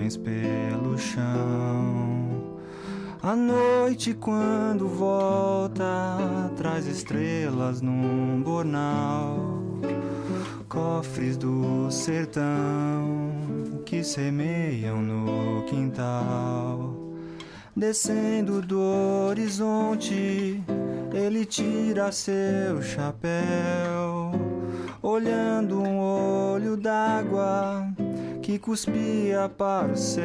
nuvens pelo chão. A noite quando volta traz estrelas num bornal, cofres do sertão que semeiam no quintal. Descendo do horizonte, ele tira seu chapéu, olhando um olho d'água que cuspia para o céu.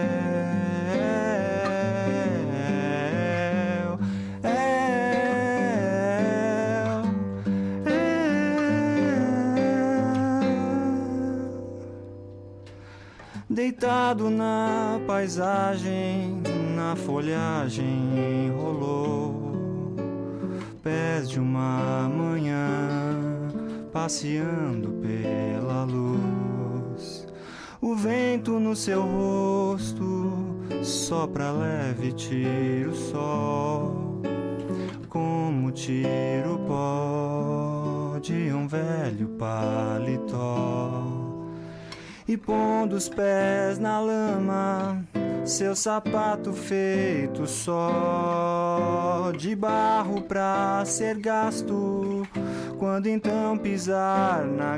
Deitado na paisagem, na folhagem enrolou, pés de uma manhã passeando pela luz. O vento no seu rosto sopra leve, tira o sol, como tira o pó de um velho paletó. E pondo os pés na lama, seu sapato feito só de barro pra ser gasto, quando então pisar na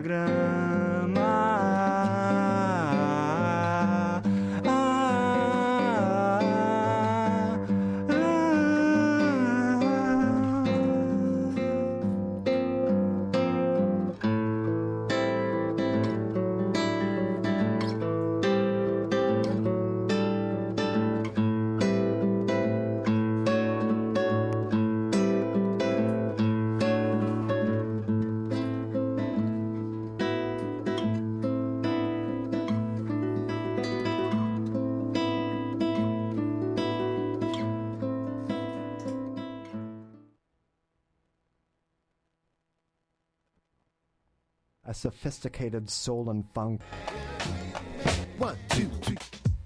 grama. A sophisticated soul and funk. 1, 2, 3.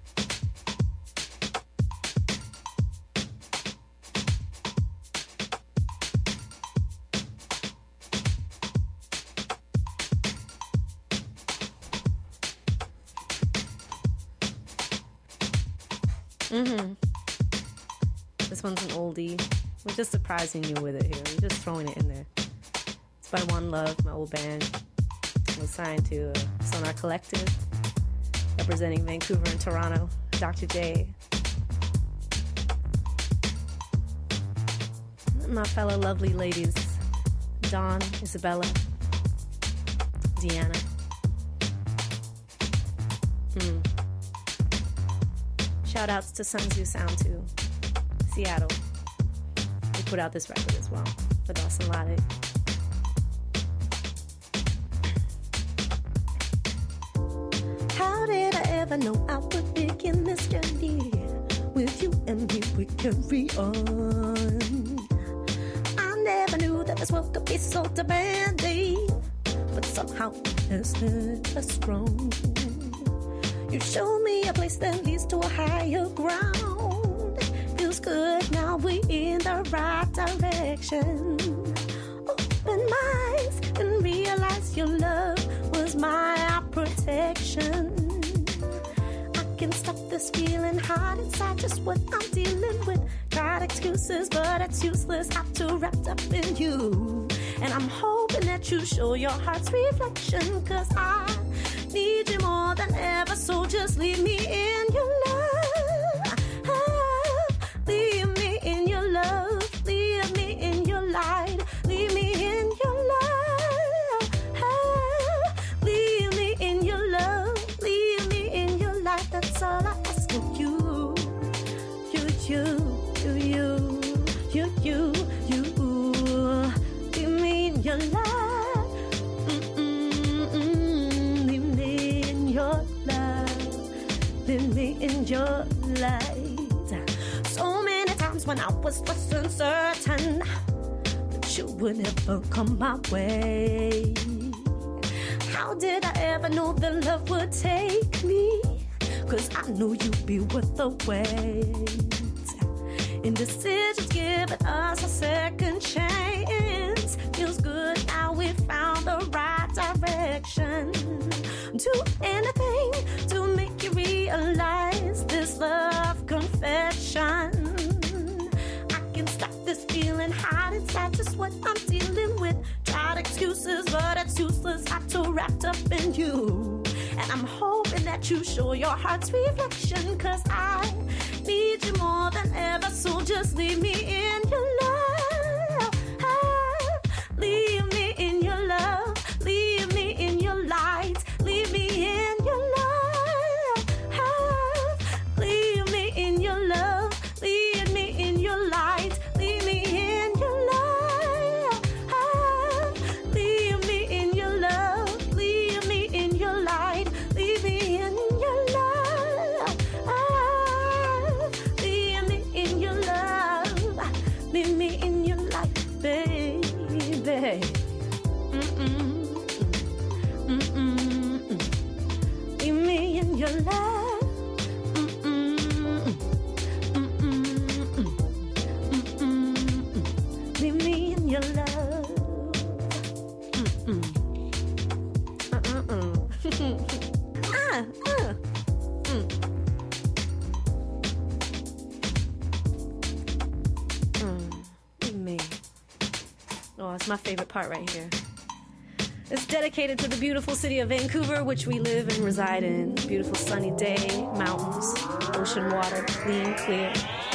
This one's an oldie. We're just surprising you with it here. We're just throwing it in there. It's by One Love, my old band. I was signed to Sonar Collective, representing Vancouver and Toronto. Dr. J. My fellow lovely ladies, Dawn, Isabella, Deanna. Shout outs to Sun Tzu Sound too. Seattle. They put out this record as well, for Dawson Lade. How did I ever know I would begin this journey? With you and me we carry on. I never knew that this world could be so demanding, but somehow it's us strong. You showed me a place that leads to a higher ground. Feels good, now we're in the right direction. Open my eyes and realize your love was my protection. I can't stop this feeling hard inside, just what I'm dealing with. Got excuses, but it's useless, I'm too wrapped up in you. And I'm hoping that you show your heart's reflection, cause I need you more than ever, so just leave me in your love. Leave me in your love, leave me in your light, leave me in your love. Leave me in your love, leave me in your light, that's all I ask of you. You. Leave me in your light. Leave me in your light. Leave me in your light. So many times when I was less than certain that you would never come my way. How did I ever know that love would take me? Cause I knew you'd be worth the wait. Indecisions giving us a second chance. Feels good now we found the right direction. Do anything to make you realize nights, that's just what I'm dealing with. Tried excuses, but it's useless. I'm too wrapped up in you. And I'm hoping that you show your heart's reflection, 'cause I need you more than ever. So just leave me in your love. Leave me in your love. Leave me in your light. Leave me in your love. Leave me in your love. Leave me in your light. Leave me in your love. Leave me in your love. Leave me in your light. Leave me in your love. Leave me in your love. Leave me in your light, baby. Leave me in your love. Leave me in your love. Leave me. Oh, it's my favorite part right here. It's dedicated to the beautiful city of Vancouver, which we live and reside in. Beautiful sunny day, mountains, ocean water, clean, clear.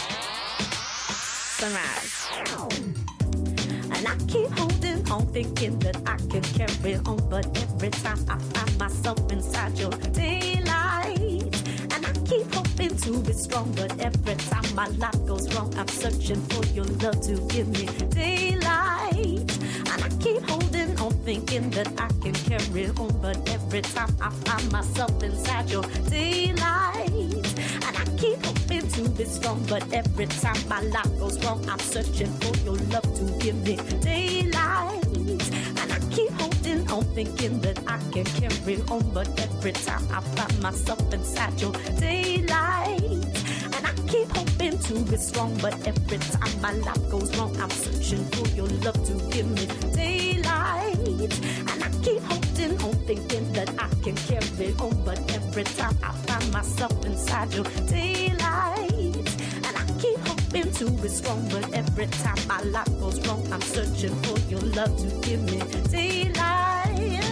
Sunrise. And I keep holding on, thinking that I can carry on, but every time I find myself inside your daylight. And I keep hoping to be strong, but every time my life goes wrong, I'm searching for your love to give me daylight. And I keep holding on, thinking that I can carry on, but every time I find myself inside your daylight. And I keep hoping to be strong, but every time my life goes wrong, I'm searching for your love to give me daylight. And I keep holding on, thinking that I can carry on, but every time I find myself inside your daylight. And I keep hoping to be strong, but every time my life goes wrong, I'm searching for your love to give me daylight. And I keep holding on, thinking that I can carry on, but every time I find myself inside your daylight. And I keep hoping to be strong, but every time my life goes wrong, I'm searching for your love to give me daylight.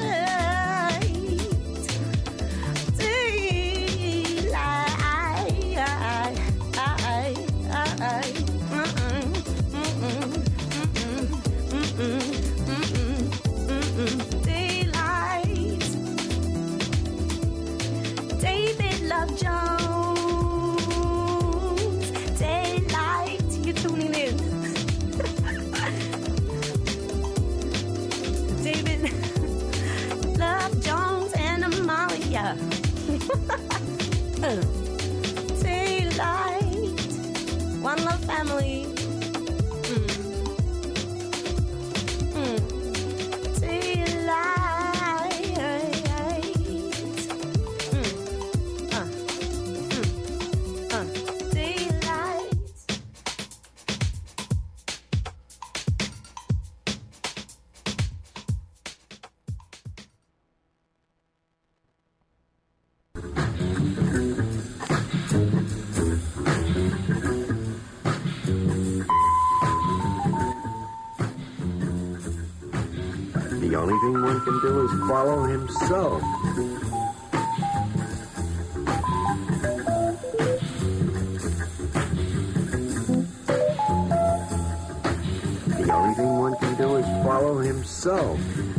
Daylight. David Love Jones. Daylight. You're tuning in. David Love Jones and Amalia. Daylight. One Love Family. The only thing one can do is follow him so. The only thing one can do is follow him so.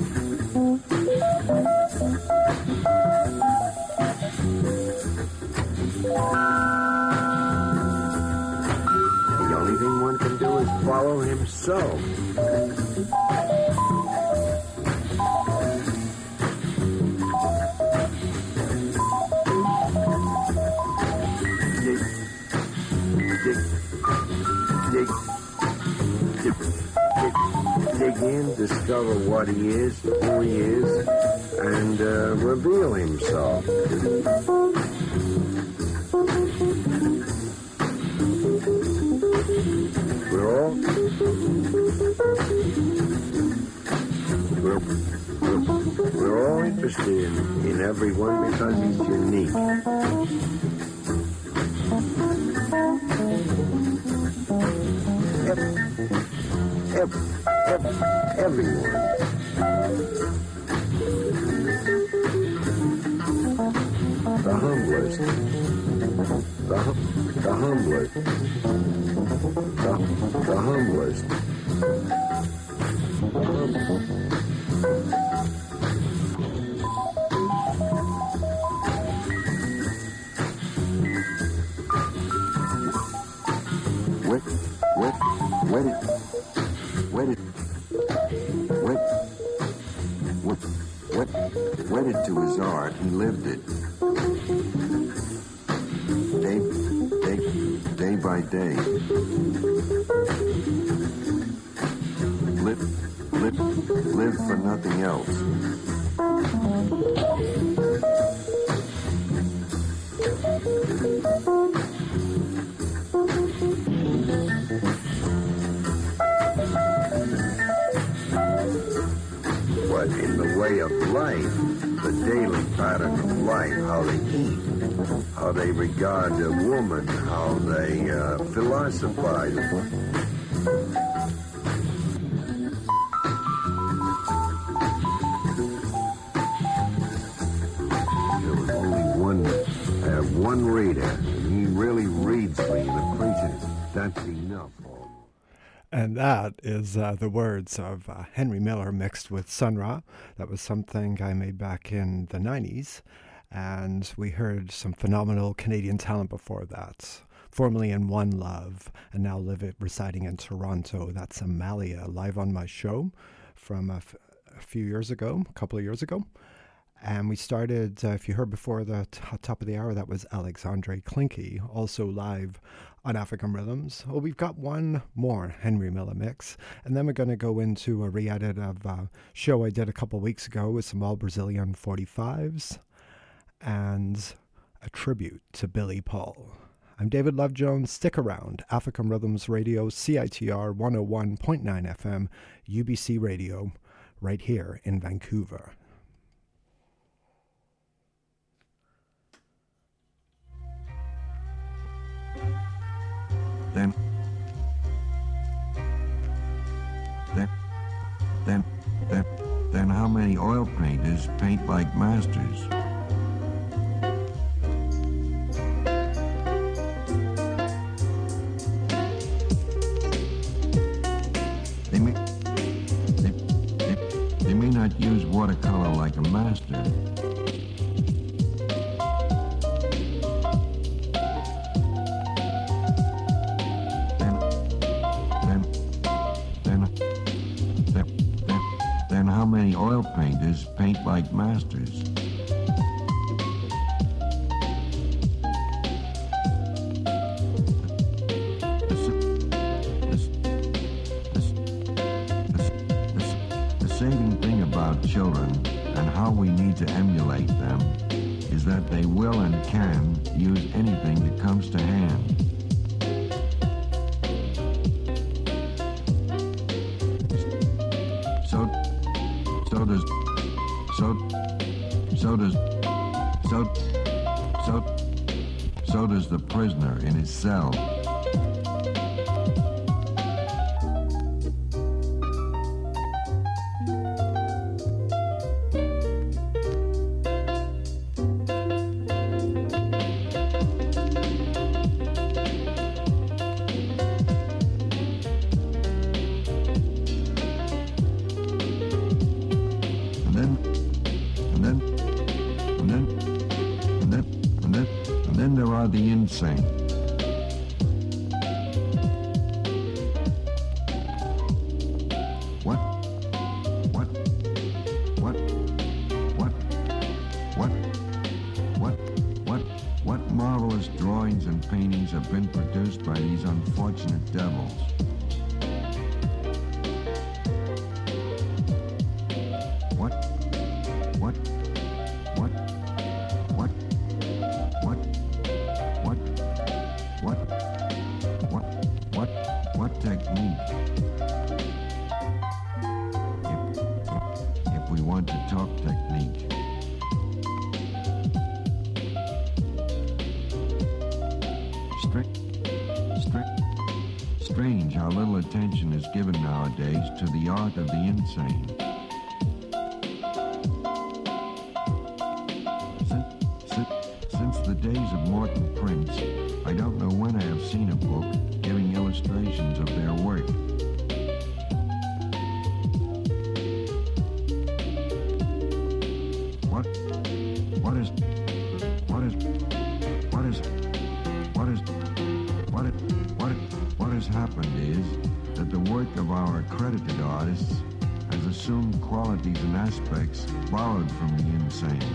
The only thing one can do is follow him so. Dig in, discover what he is, who he is, and reveal himself. We're all interested in everyone because he's unique. everyone. The humblest. The humblest. The humblest. Wedded to his art, he lived it. Day by day. Live for nothing else. But in the way of life, the daily pattern of life, how they eat, how they regard a woman, how they philosophize. There was only one reader, and he really reads me and appreciates it. That's enough. And that is the words of Henry Miller mixed with Sun Ra. That was something I made back in the 90s. And we heard some phenomenal Canadian talent before that. Formerly in One Love, and now residing in Toronto. That's Amalia, live on my show from a couple of years ago. And we started, if you heard before the top of the hour, that was Alexandre Klinky, also live on African Rhythms. Well, we've got one more Henry Miller mix, and then we're going to go into a re-edit of a show I did a couple weeks ago with some all Brazilian 45s and a tribute to Billy Paul. I'm David Love Jones. Stick around. African Rhythms Radio, CITR 101.9 FM, UBC Radio, right here in Vancouver. Then how many oil painters paint like masters? They may not use watercolor like a master. Then how many oil painters paint like masters? The saving thing about children and how we need to emulate them is that they will and can use anything that comes to hand. So does the prisoner in his cell. And then there are the insane. What marvelous drawings and paintings have been produced by these unfortunate devils? What technique? If we want to talk technique. Strange how little attention is given nowadays to the art of the insane. Since the days of Morton Prince, I don't know when I have seen a book giving illustrations of their work. What has happened is that the work of our accredited artists has assumed qualities and aspects borrowed from the insane.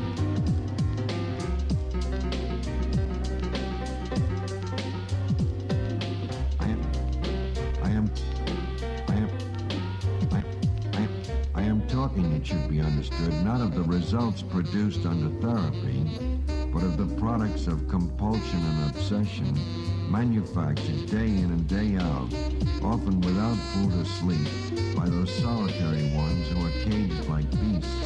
I am talking, it should be understood, not of the results produced under therapy, but of the products of compulsion and obsession manufactured day in and day out, often without food or sleep, by those solitary ones who are caged like beasts.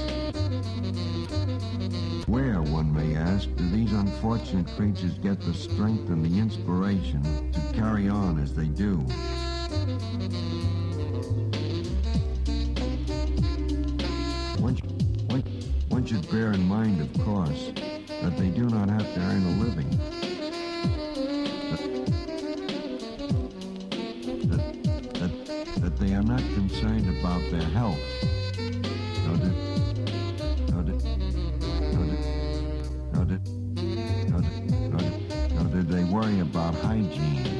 Where, one may ask, do these unfortunate creatures get the strength and the inspiration to carry on as they do? One should bear in mind, of course, that they do not have to earn a living. That they are not concerned about their health. Nor do they worry about hygiene.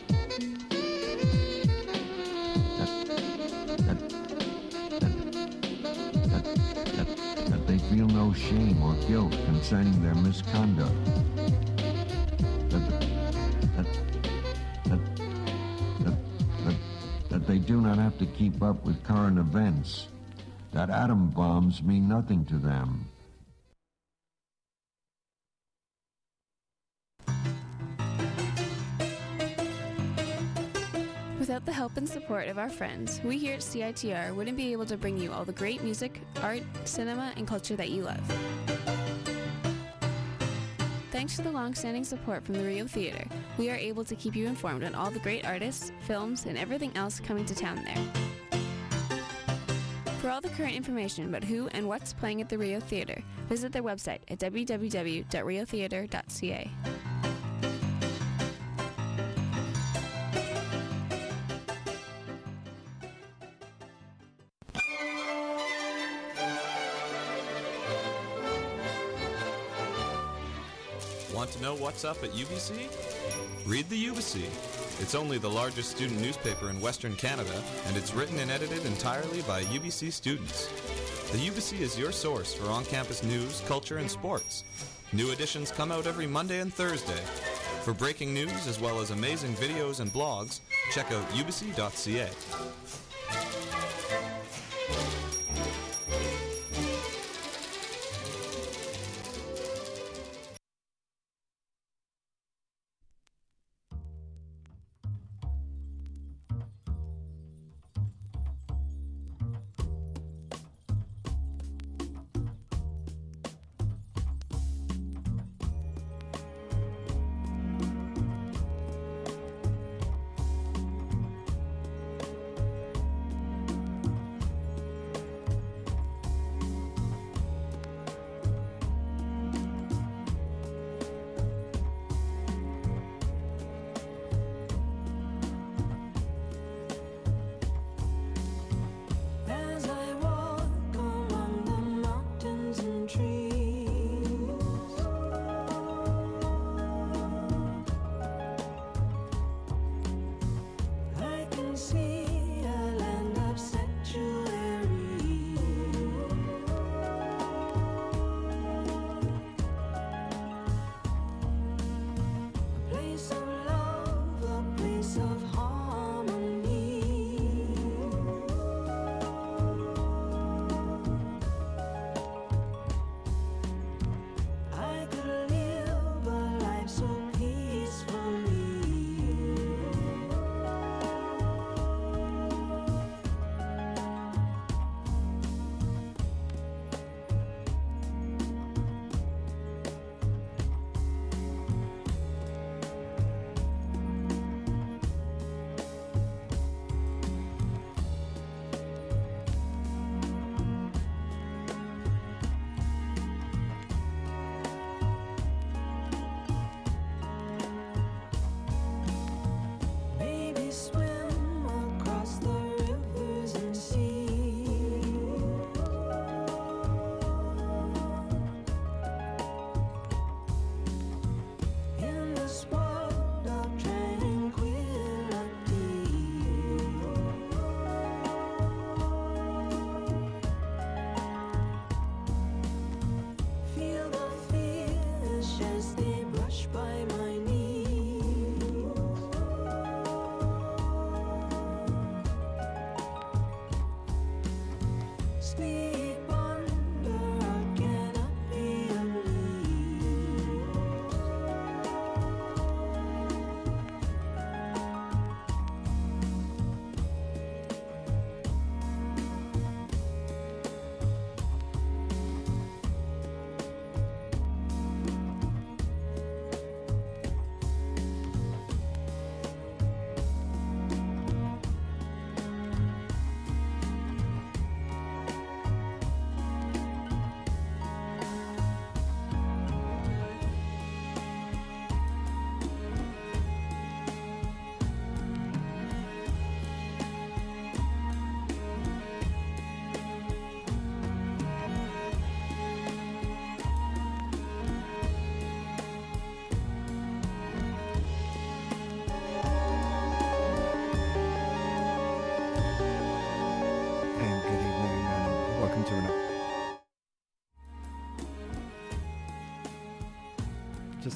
That they feel no shame or guilt concerning their misconduct. That they do not have to keep up with current events. That atom bombs mean nothing to them. Without the help and support of our friends, we here at CITR wouldn't be able to bring you all the great music, art, cinema, and culture that you love. Thanks to the long-standing support from the Rio Theater, we are able to keep you informed on all the great artists, films, and everything else coming to town there. For all the current information about who and what's playing at the Rio Theater, visit their website at www.riotheater.ca. Want to know what's up at UBC? Read the UBC. It's only the largest student newspaper in Western Canada, and it's written and edited entirely by UBC students. The UBC is your source for on-campus news, culture, and sports. New editions come out every Monday and Thursday. For breaking news as well as amazing videos and blogs, check out ubc.ca.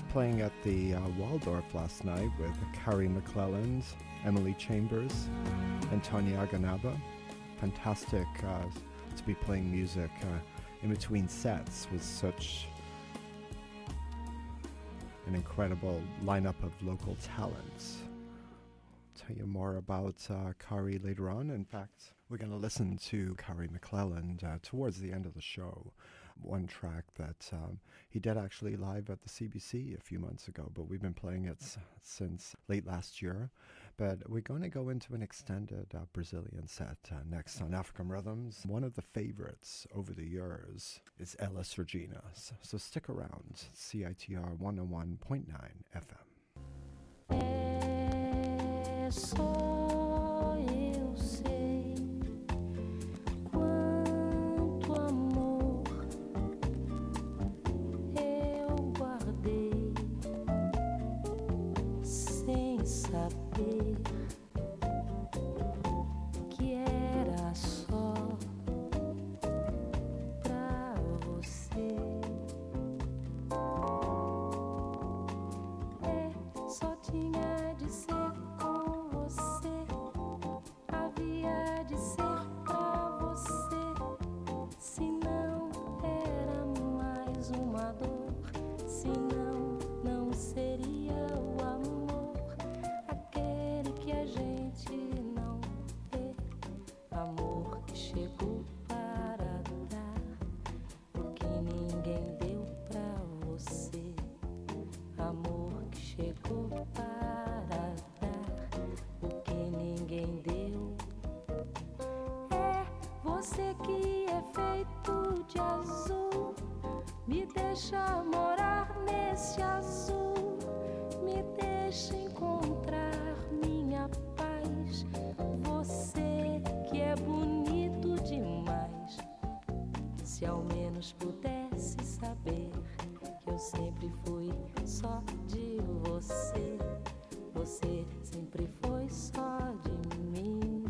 Playing at the Waldorf last night with Carrie McClelland, Emily Chambers, and Tanya Aganaba. Fantastic to be playing music in between sets with such an incredible lineup of local talents. I'll tell you more about Carrie later on. In fact, we're going to listen to Carrie McClelland towards the end of the show. One track that he did actually live at the CBC a few months ago, but we've been playing it since late last year. But we're going to go into an extended Brazilian set next on African Rhythms. One of the favorites over the years is Elis Regina. So stick around. CITR 101.9 FM. É só eu sei quanto amor eu guardei sem saber que era só pra você. Só tinha de ser com você, havia de ser pra você, senão era mais uma dor, senão não seria o amor, aquele que a gente não vê, amor que chegou para dar o que ninguém deu pra você, amor que chegou para dar o que ninguém deu. É você que é feito de azul, me deixa morar nesse azul, me deixa encontrar minha paz. Você que é bonito demais, se ao menos pudesse saber que eu sempre fui só de você, você sempre foi só de mim.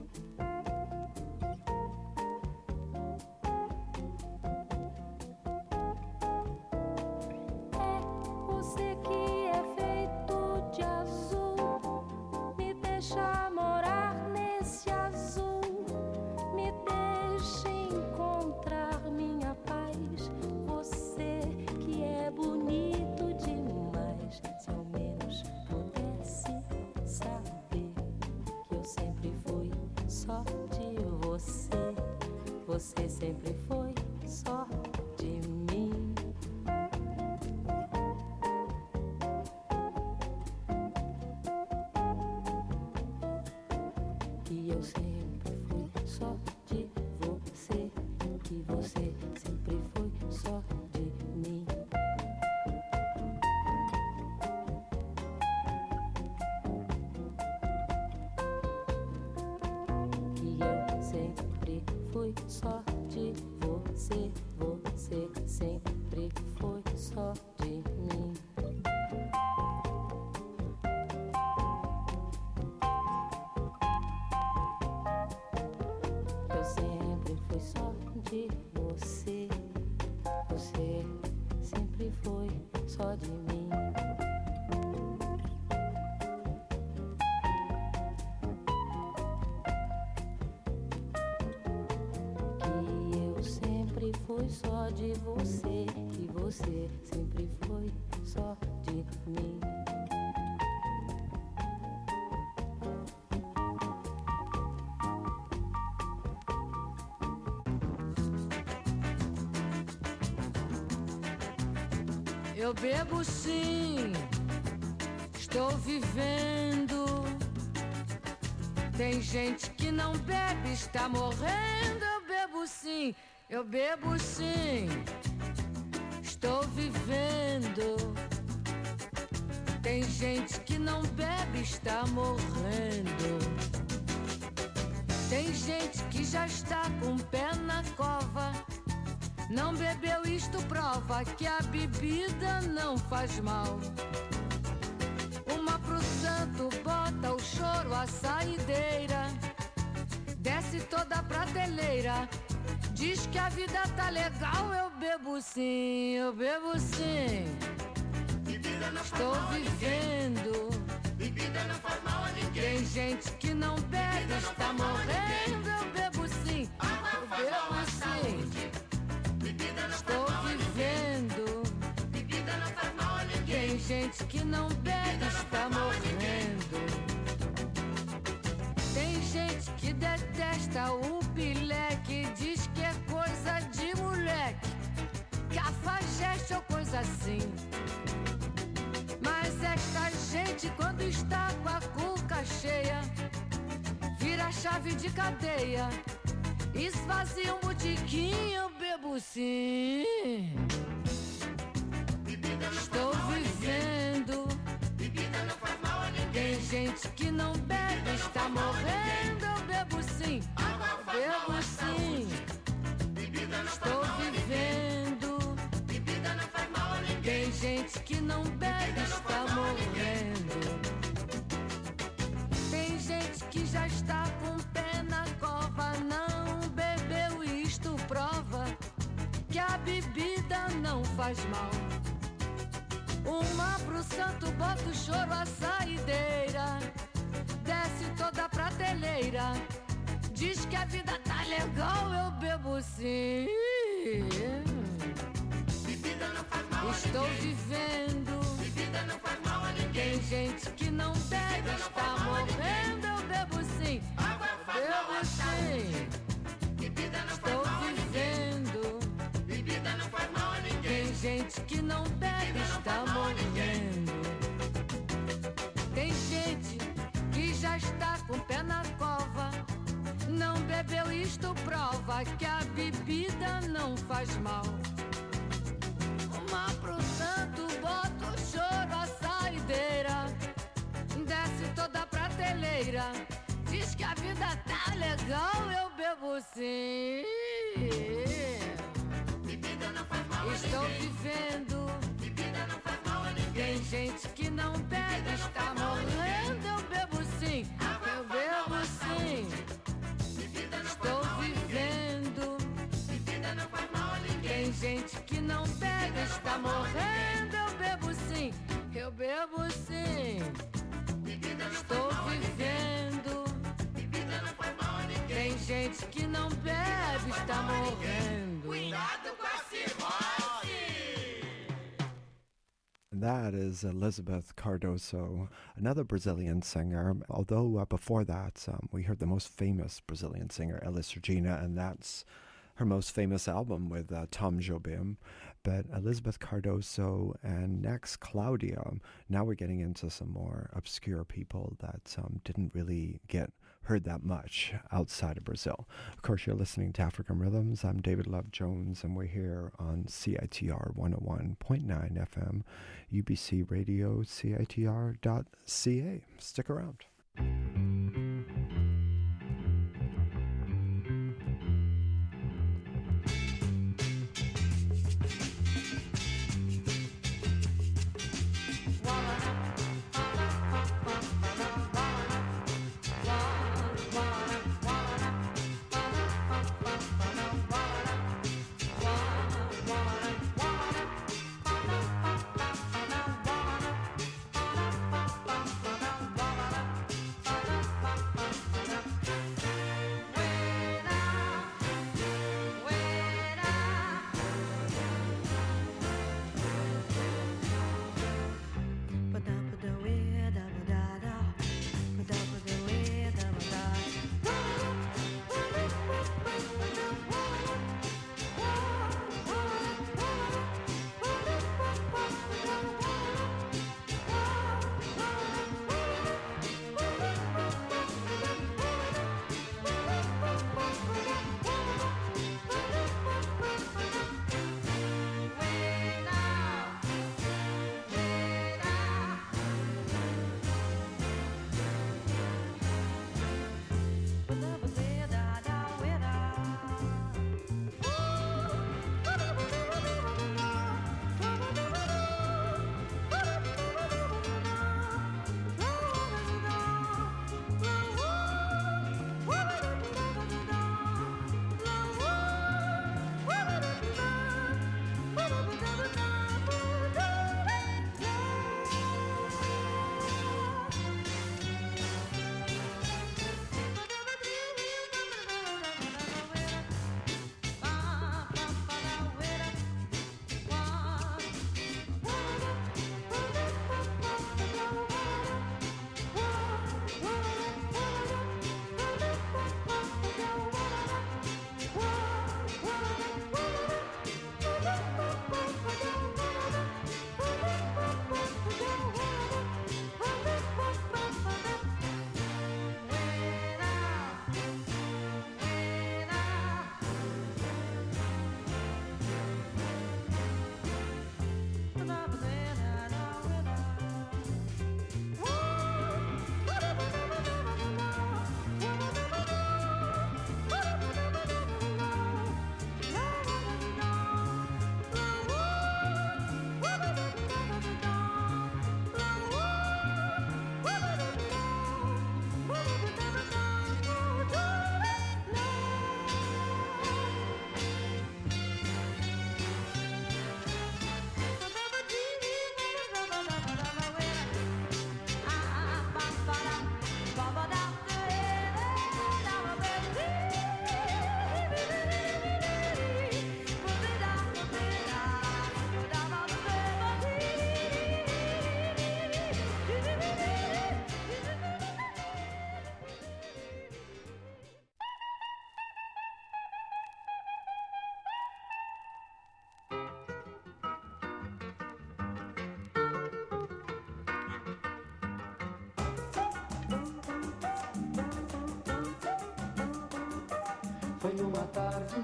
É você que é feito de azul, me deixa morar nesse azul, me deixa encontrar minha paz. Você que é bonito demais, se ao menos pudesse saber que eu sempre fui só de você, você sempre foi só de mim. Que eu sempre fui só de você, que você sempre foi só de mim. Que eu sempre fui só de você, você sempre foi só de mim. Eu sempre fui só de você, você sempre foi só de mim. Que eu sempre fui só de você, que você sempre foi só de mim. Eu bebo sim, estou vivendo. Tem gente que não bebe, está morrendo. Eu bebo sim, estou vivendo. Tem gente que não bebe, está morrendo. Tem gente que já está com o pé na cova. Não bebeu, isto prova que a bebida não faz mal. Uma pro santo bota o choro, a saideira, desce toda a prateleira, diz que a vida tá legal. Eu bebo sim, eu bebo sim. Bebida Estou vivendo. Bebida não faz mal a ninguém. Tem gente que não bebe, está morrendo. Eu bebo sim, eu bebo sim. Estou vivendo. Bebida não faz mal a ninguém. Tem gente que não bebe, está morrendo. Tem gente que detesta o pileque, diz que é coisa de moleque, cafajeste ou coisa assim. Mas esta gente, quando está com a cuca cheia, vira chave de cadeia, esvazia um botiquim, eu bebo sim. Estou vivendo. Tem gente que não bebe, está morrendo, eu bebo sim, eu bebo sim. Estou vivendo. Tem gente que não bebe, está morrendo. Tem gente que já está com o pé na cova, não bebeu, isto prova que a bebida não faz mal. Uma pro santo, bota o choro à saideira, desce toda a prateleira, diz que a vida tá legal, eu bebo sim. Estou vivendo. Tem gente que não bebe, está morrendo, eu bebo sim, bebo sim. Estou vivendo. Tem gente que não bebe, está morrendo. Tem gente que já está com o pé na cova, não bebeu, isto prova que a bebida não faz mal. Uma pro santo, bota o choro à saideira, desce toda a prateleira, diz que a vida tá legal, eu bebo sim. Estou vivendo. Tem gente que não bebe, está morrendo, eu bebo sim, eu bebo sim. Estou vivendo. Tem gente que não bebe, está morrendo, eu bebo sim, eu bebo sim. Estou vivendo. Tem gente que não bebe, está morrendo. Cuidado com a cirrose. That is Elizabeth Cardoso, another Brazilian singer. Although before that, we heard the most famous Brazilian singer, Elis Regina, and that's her most famous album with Tom Jobim. But Elizabeth Cardoso and next Claudia. Now we're getting into some more obscure people that didn't really get heard that much outside of Brazil. Of course, you're listening to African Rhythms. I'm David Love Jones, and we're here on CITR 101.9 FM, UBC Radio, CITR.ca. Stick around.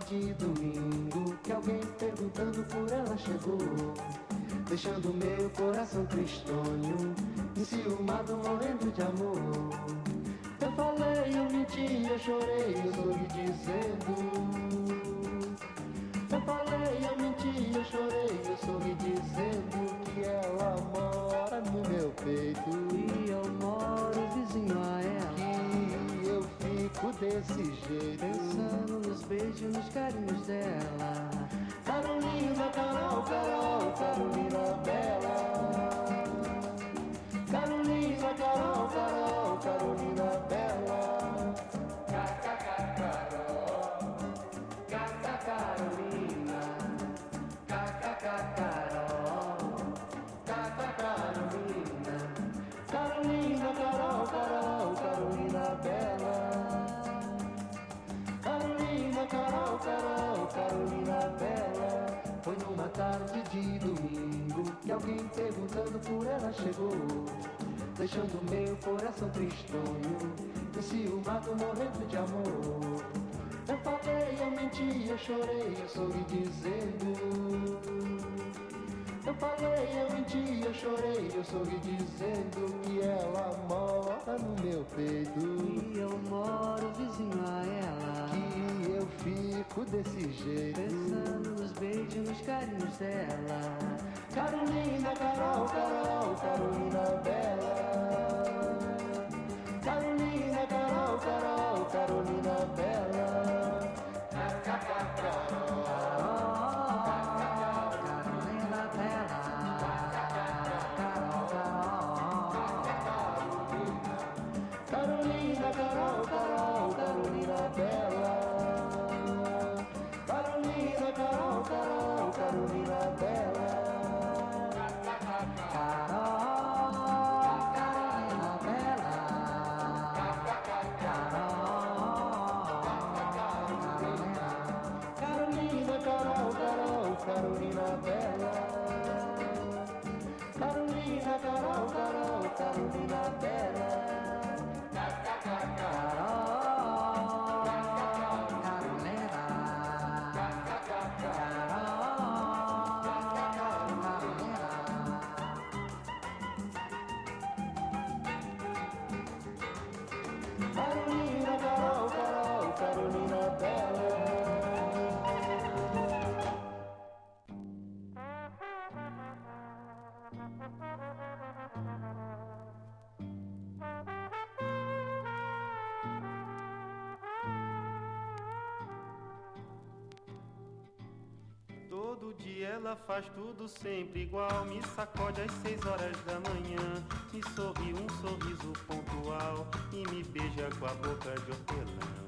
de domingo que alguém perguntando por ela chegou, deixando meu coração tristonho, enciumado, morrendo de amor. Eu falei, eu menti, eu chorei, eu sorri dizendo. Eu falei, eu menti, eu chorei, eu sorri dizendo que ela mora no meu peito e eu moro vizinho a ela. E eu fico desse jeito, pensando nos beijos, nos carinhos dela. Carolina, Carol, Carol, Carolina Bela. Carolina, Carol, Carol, Carolina Bela. Carol, Carolina, Carolina, Carolina, Carol, Carol, Carolina Bela. Carolina, Carol, Carol, Carolina Bela. Foi numa tarde de domingo que alguém perguntando por ela chegou, deixando meu coração tristonho, enciumado, morrendo de amor. Eu falei, eu menti, eu chorei, eu sorri dizendo. Eu falei, eu menti, eu chorei, eu sorri dizendo que ela mora no meu peito e eu moro vizinho a ela. Que eu fico desse jeito, pensando nos beijos, nos carinhos dela. Carolina, Carol, Carol, Carolina Bela. Carolina, Carol, Carol, Carolina Bela. Carol, Carolina Bela. Carolina, Carol, Carol, Carolina Bela. Carolina, Carol, Carol, Carolina Bela. Carolina Bela. Carolina, Carol, Carol, Carolina Bela. Carolina, Carol, Carol, Carolina Bela. Todo dia ela faz tudo sempre igual. Me sacode às 6 horas da manhã, me sorri um sorriso pontual e me beija com a boca de hortelã.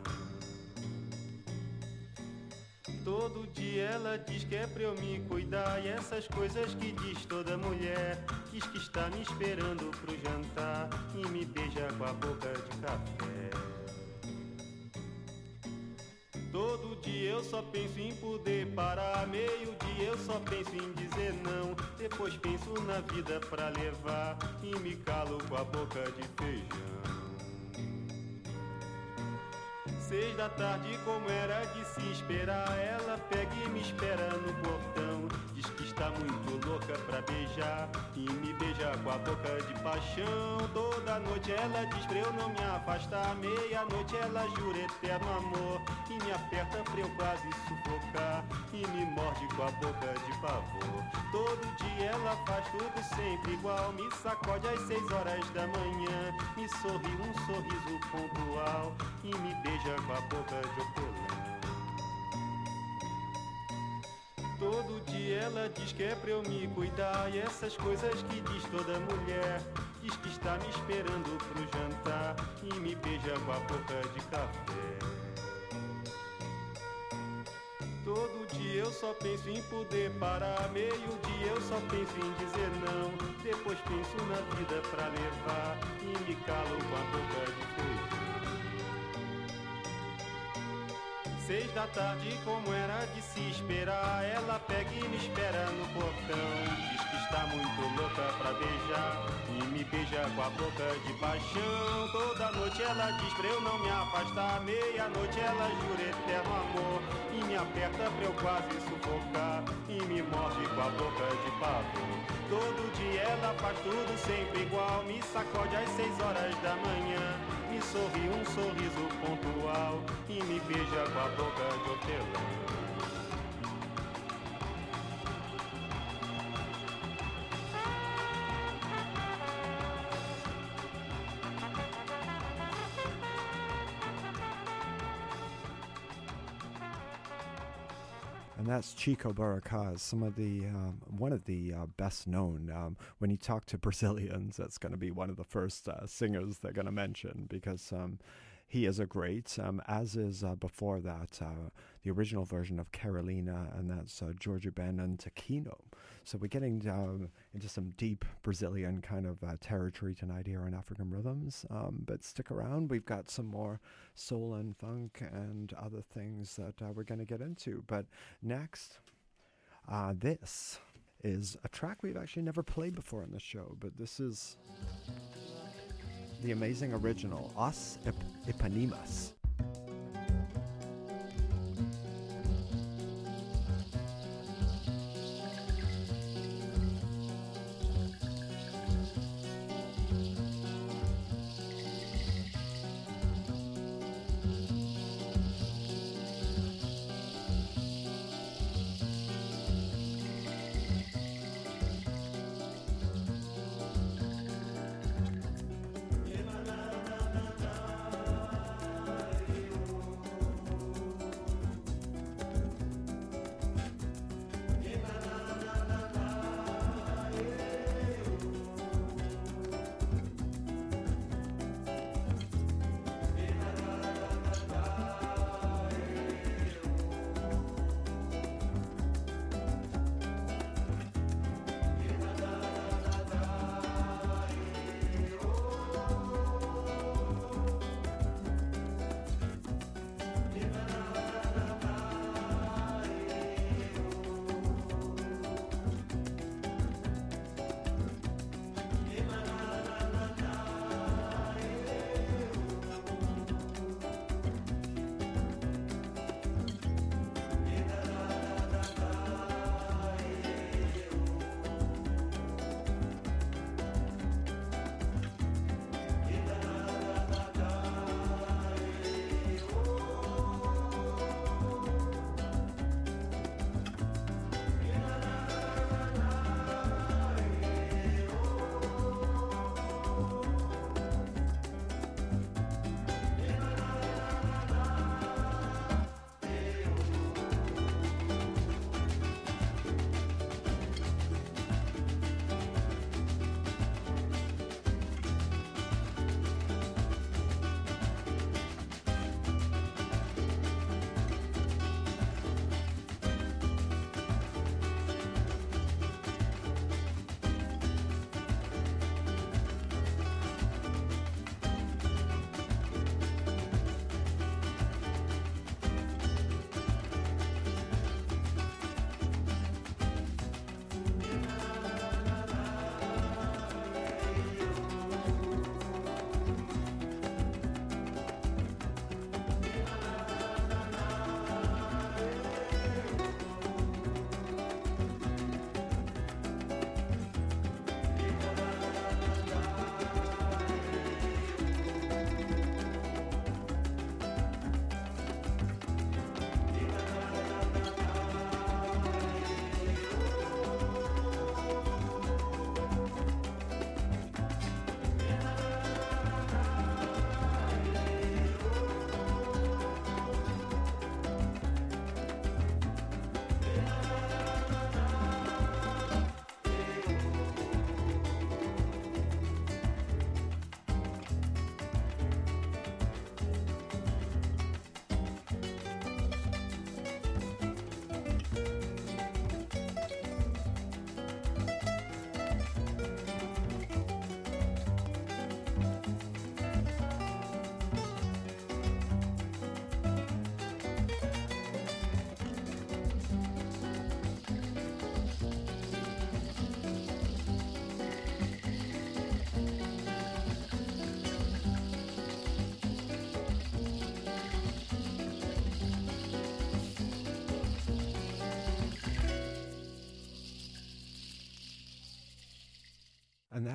Todo dia ela diz que é pra eu me cuidar, e essas coisas que diz toda mulher. Diz que está me esperando pro jantar e me beija com a boca de café. Todo dia eu só penso em poder parar, meio-dia eu só penso em dizer não. Depois penso na vida pra levar e me calo com a boca de feijão. 6 da tarde, como era de se esperar, ela pega e me espera no portão. Diz que está muito louca pra beijar e me beija com a boca de paixão. Toda noite ela diz pra eu não me afastar, meia-noite ela jura eterno amor e me aperta pra eu quase sufocar e me morde com a boca de pavor. Todo dia ela faz tudo sempre igual, me sacode às 6 horas da manhã, me sorri um sorriso pontual e me beija com a boca de hortelã. Todo dia ela diz que é pra eu me cuidar, e essas coisas que diz toda mulher. Diz que está me esperando pro jantar e me beija com a boca de café. Todo dia eu só penso em poder parar, meio-dia eu só penso em dizer não. Depois penso na vida pra levar e me calo com a boca de feijão. 6 da tarde, como era de se esperar, ela pega e me espera no portão. Diz que está está muito louca pra beijar e me beija com a boca de paixão. Toda noite ela diz pra eu não me afastar, meia-noite ela jura eterno amor e me aperta pra eu quase sufocar e me morde com a boca de pavor. Todo dia ela faz tudo sempre igual, me sacode às 6 horas da manhã, me sorri um sorriso pontual e me beija com a boca de hortelã. And that's Chico Baracaz, some of the one of the best known. When you talk to Brazilians, that's going to be one of the first singers they're going to mention, because he is a great, as is before that the original version of Carolina, and that's Jorge Ben and Taquino. So we're getting into some deep Brazilian kind of territory tonight here on African Rhythms. But stick around, we've got some more soul and funk and other things that we're going to get into. But next, this is a track we've actually never played before on the show, but this is the amazing original, Os Epanimas.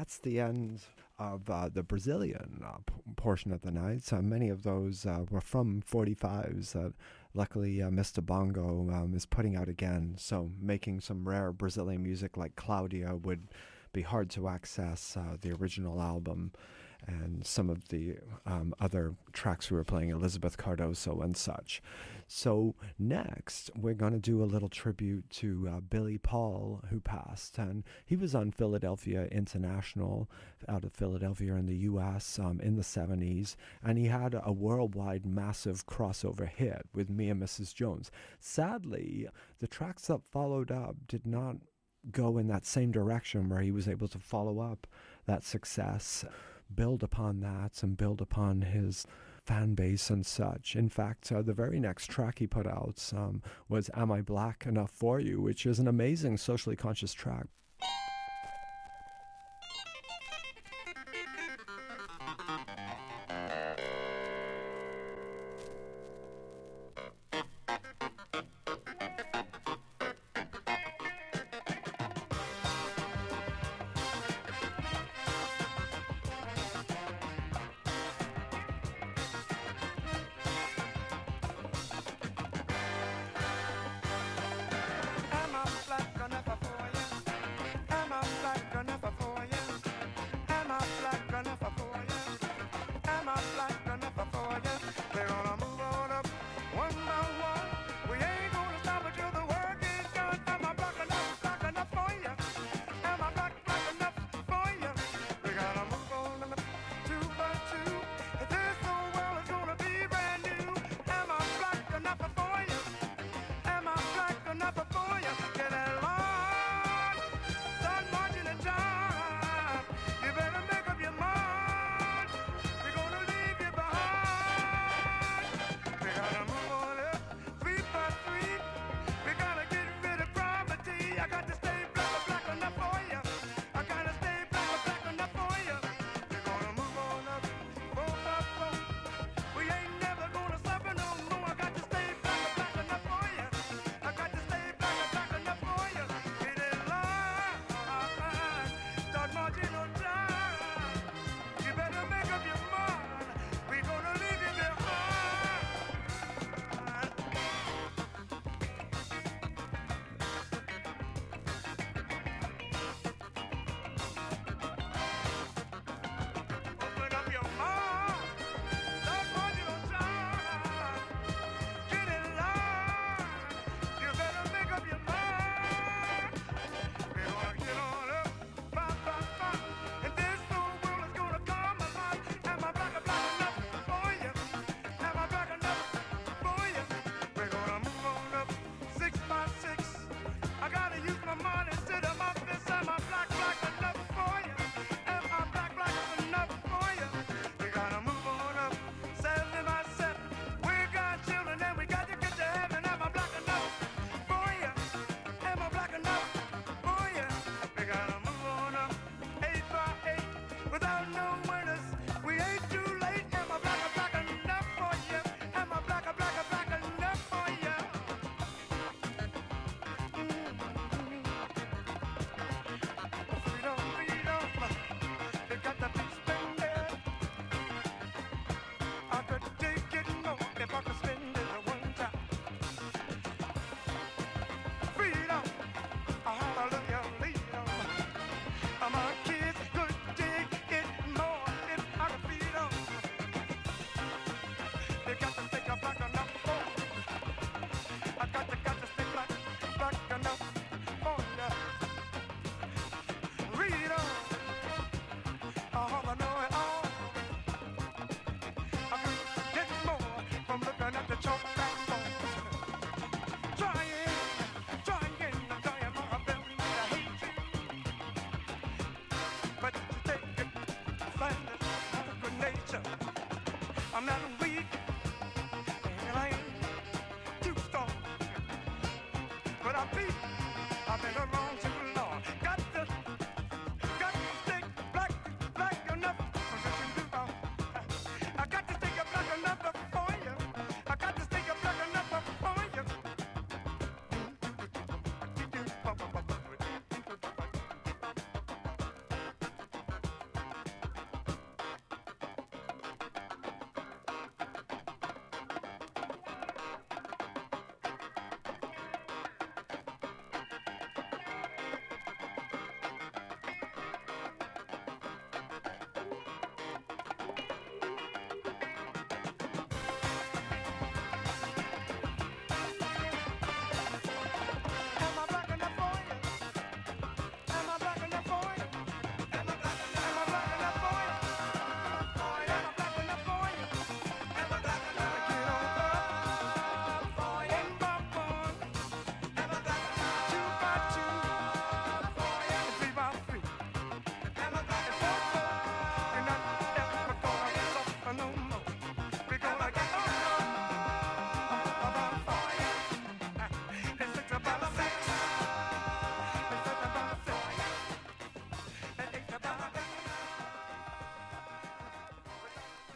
that's the end of the Brazilian portion of the night. Many of those were from 45s that luckily Mr. Bongo is putting out again. So making some rare Brazilian music like Claudia would be hard to access the original album. And some of the other tracks we were playing, Elizabeth Cardoso and such. So next, we're going to do a little tribute to Billy Paul, who passed. And he was on Philadelphia International, out of Philadelphia in the U.S. In the 70s. And he had a worldwide massive crossover hit with Me and Mrs. Jones. Sadly, the tracks that followed up did not go in that same direction where he was able to follow up that success, build upon that, and build upon his fan base and such. In fact, the very next track he put out was Am I Black Enough For You, which is an amazing socially conscious track. Am I black enough for you?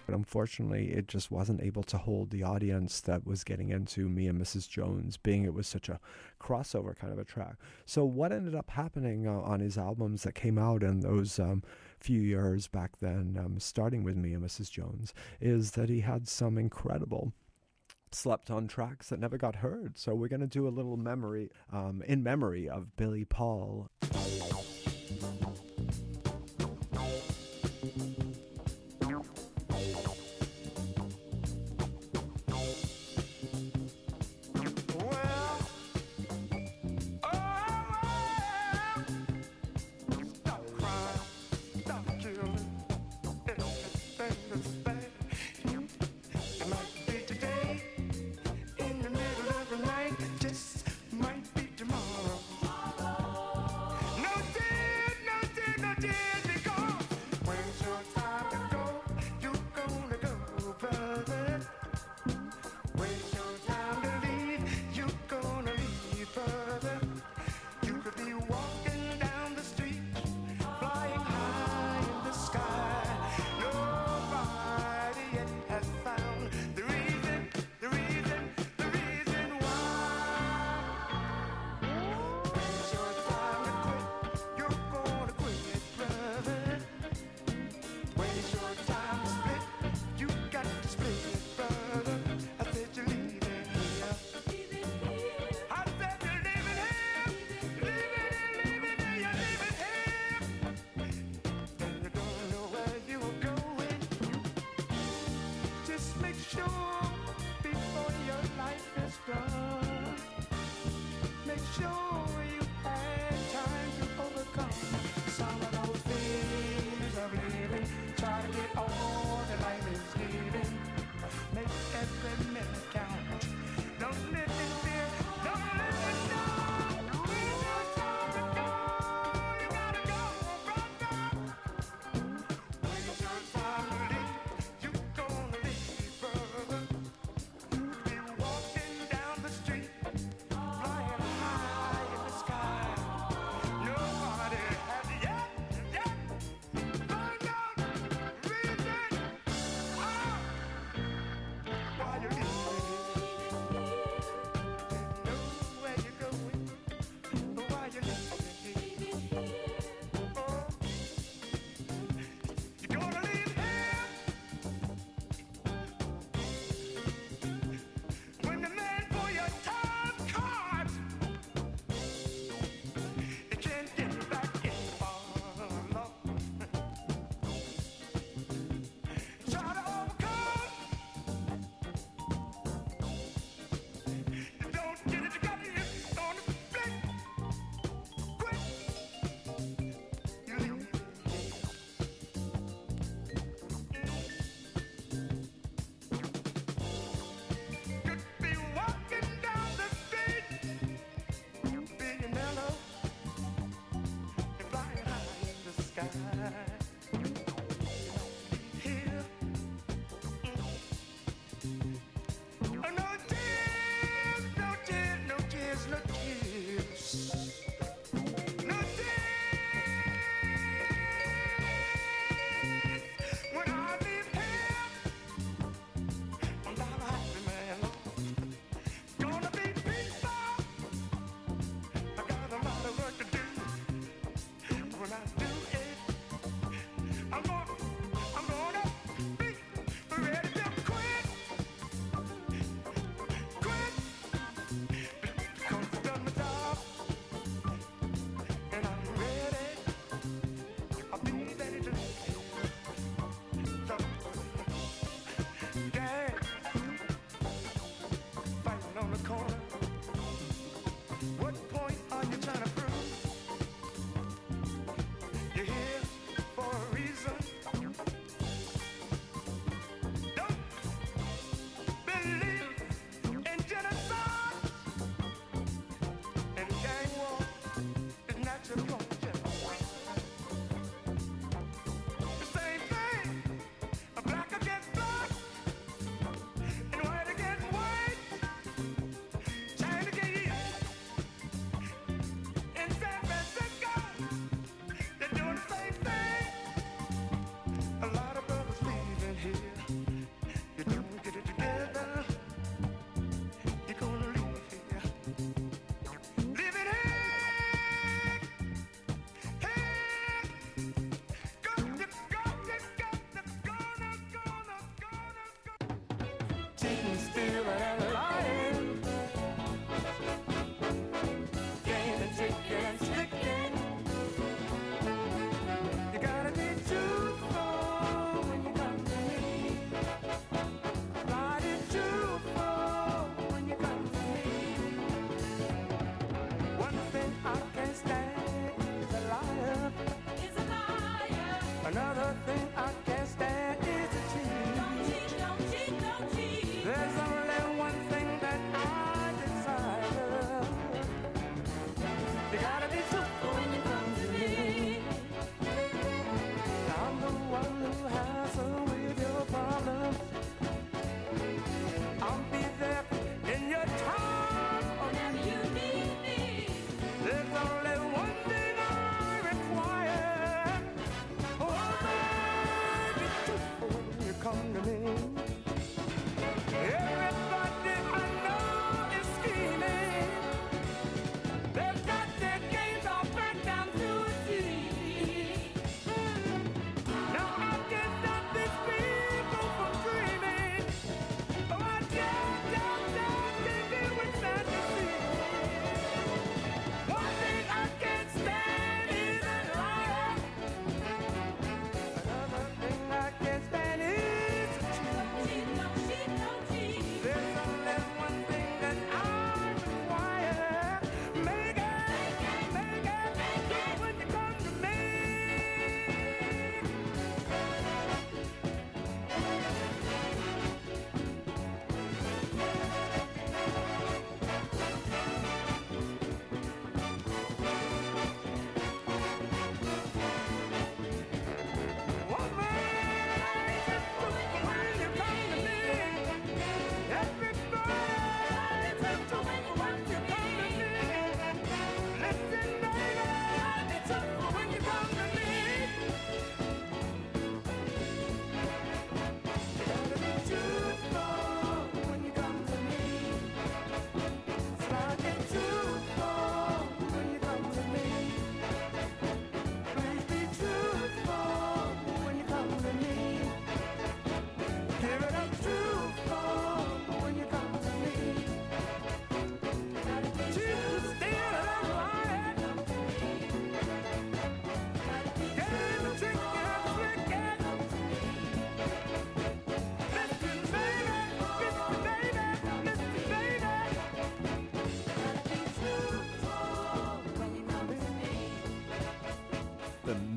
But unfortunately, it just wasn't able to hold the audience that was getting into Me and Mrs. Jones, being it was such a crossover kind of a track. So what ended up happening on his albums that came out in those few years back then, starting with Me and Mrs. Jones, is that he had some incredible slept on tracks that never got heard. So we're going to do a little memory, in memory of Billy Paul.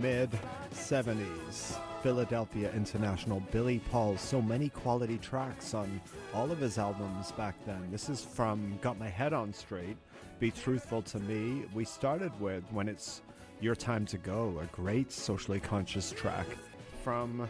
mid-70s. Philadelphia International, Billy Paul. So many quality tracks on all of his albums back then. This is from Got My Head On Straight, Be Truthful to Me. We started with When It's Your Time to Go, a great socially conscious track. From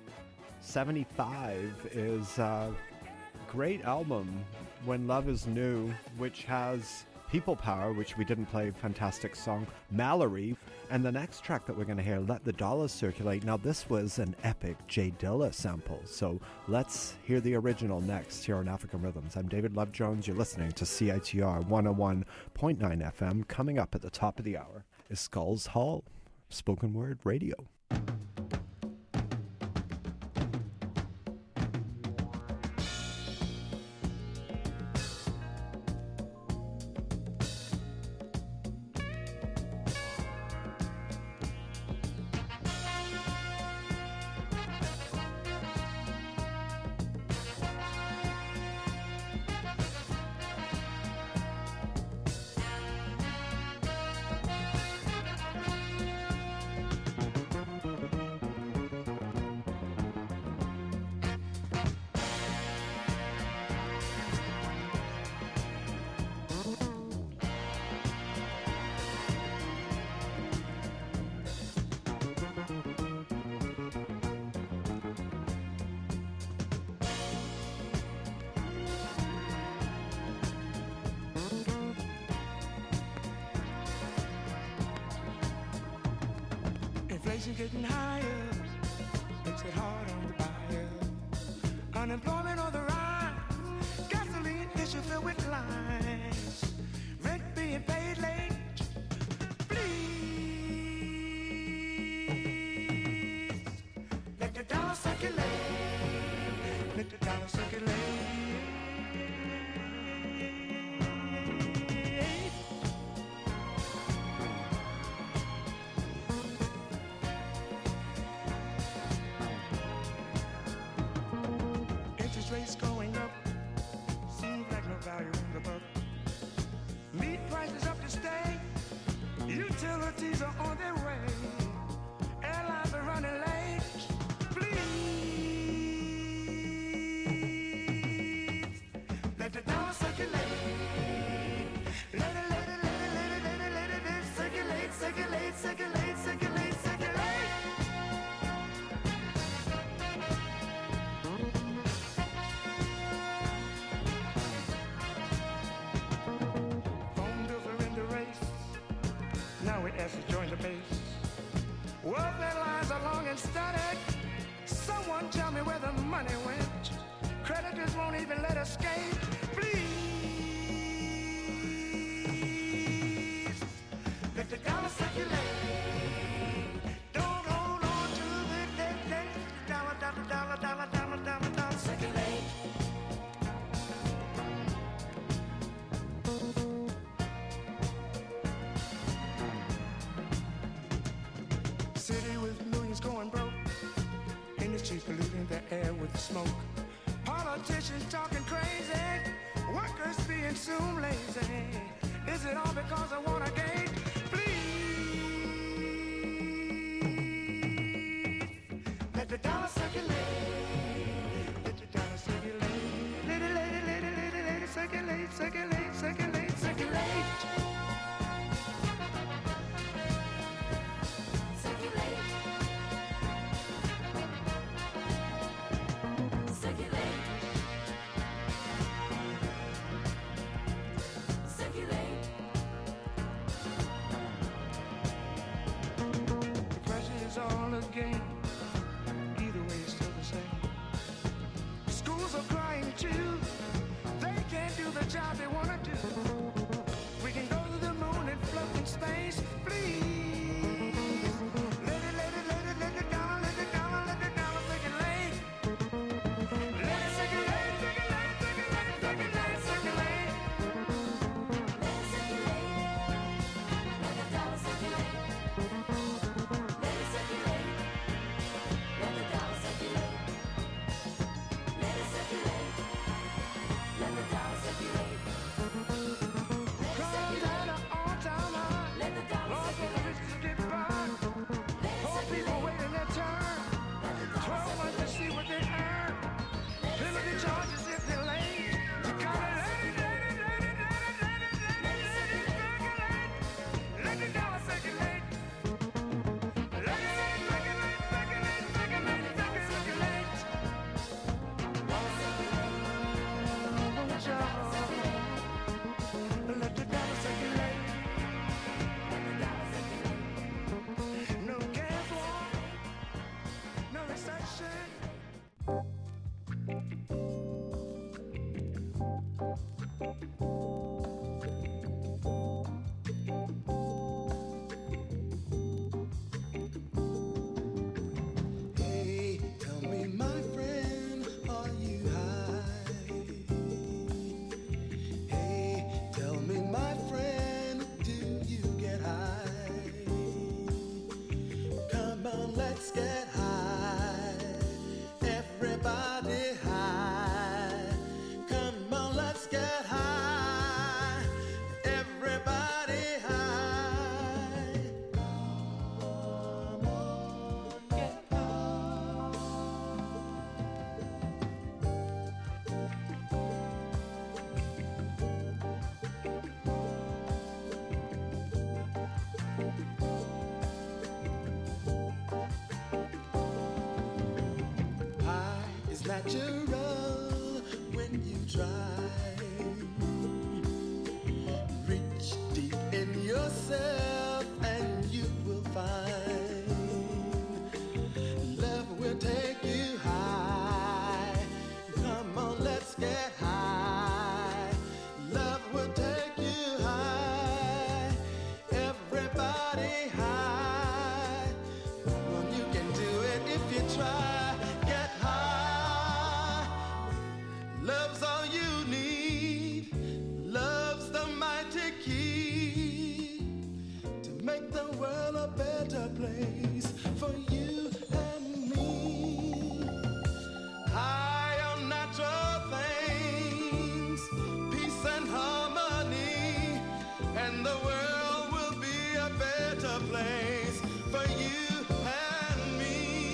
75 is a great album, When Love Is New, which has People Power, which we didn't play, fantastic song, Mallory, and the next track that we're going to hear, Let the Dollars Circulate. Now, this was an epic Jay Dilla sample, so let's hear the original next here on African Rhythms. I'm David Love Jones. You're listening to CITR 101.9 FM. Coming up at the top of the hour is Skulls Hall, spoken word radio. Inflation getting higher, makes it hard on the buyer. Unemployment on the rise, gasoline issue filled with lines. Rent being paid late, please. Let the dollar circulate, let the dollar circulate. Rates going up, seems like no value in the buck. Meat prices up to stay, utilities are on their way. Airlines are running late, please. Let the dollar circulate. Let it circulate, circulate, circulate, circulate, circulate. As to join the base. Welfare lines are long and static. Someone tell me where the money went. Creditors won't even let us escape. Please, let the dollar circulate. Don't hold on to the dollar, dollar, dollar, dollar, dollar, dollar, dollar, circulate. City with millions going broke. Industry polluting the air with smoke. Politicians talking crazy. Workers being soon lazy. Is it all because I want a gate? Please, let the dollar circulate. Let the dollar circulate. Let it circulate, circulate, circulate, circulate. natural when you try. Reach deep in yourself and you will find love will take you high. Come on, let's get high. Love will take you high. Everybody high. Come on, you can do it if you try. Get high. Love's all you need. Love's the mighty key to make the world a better place for you and me. High on natural things, peace and harmony, and the world will be a better place for you and me.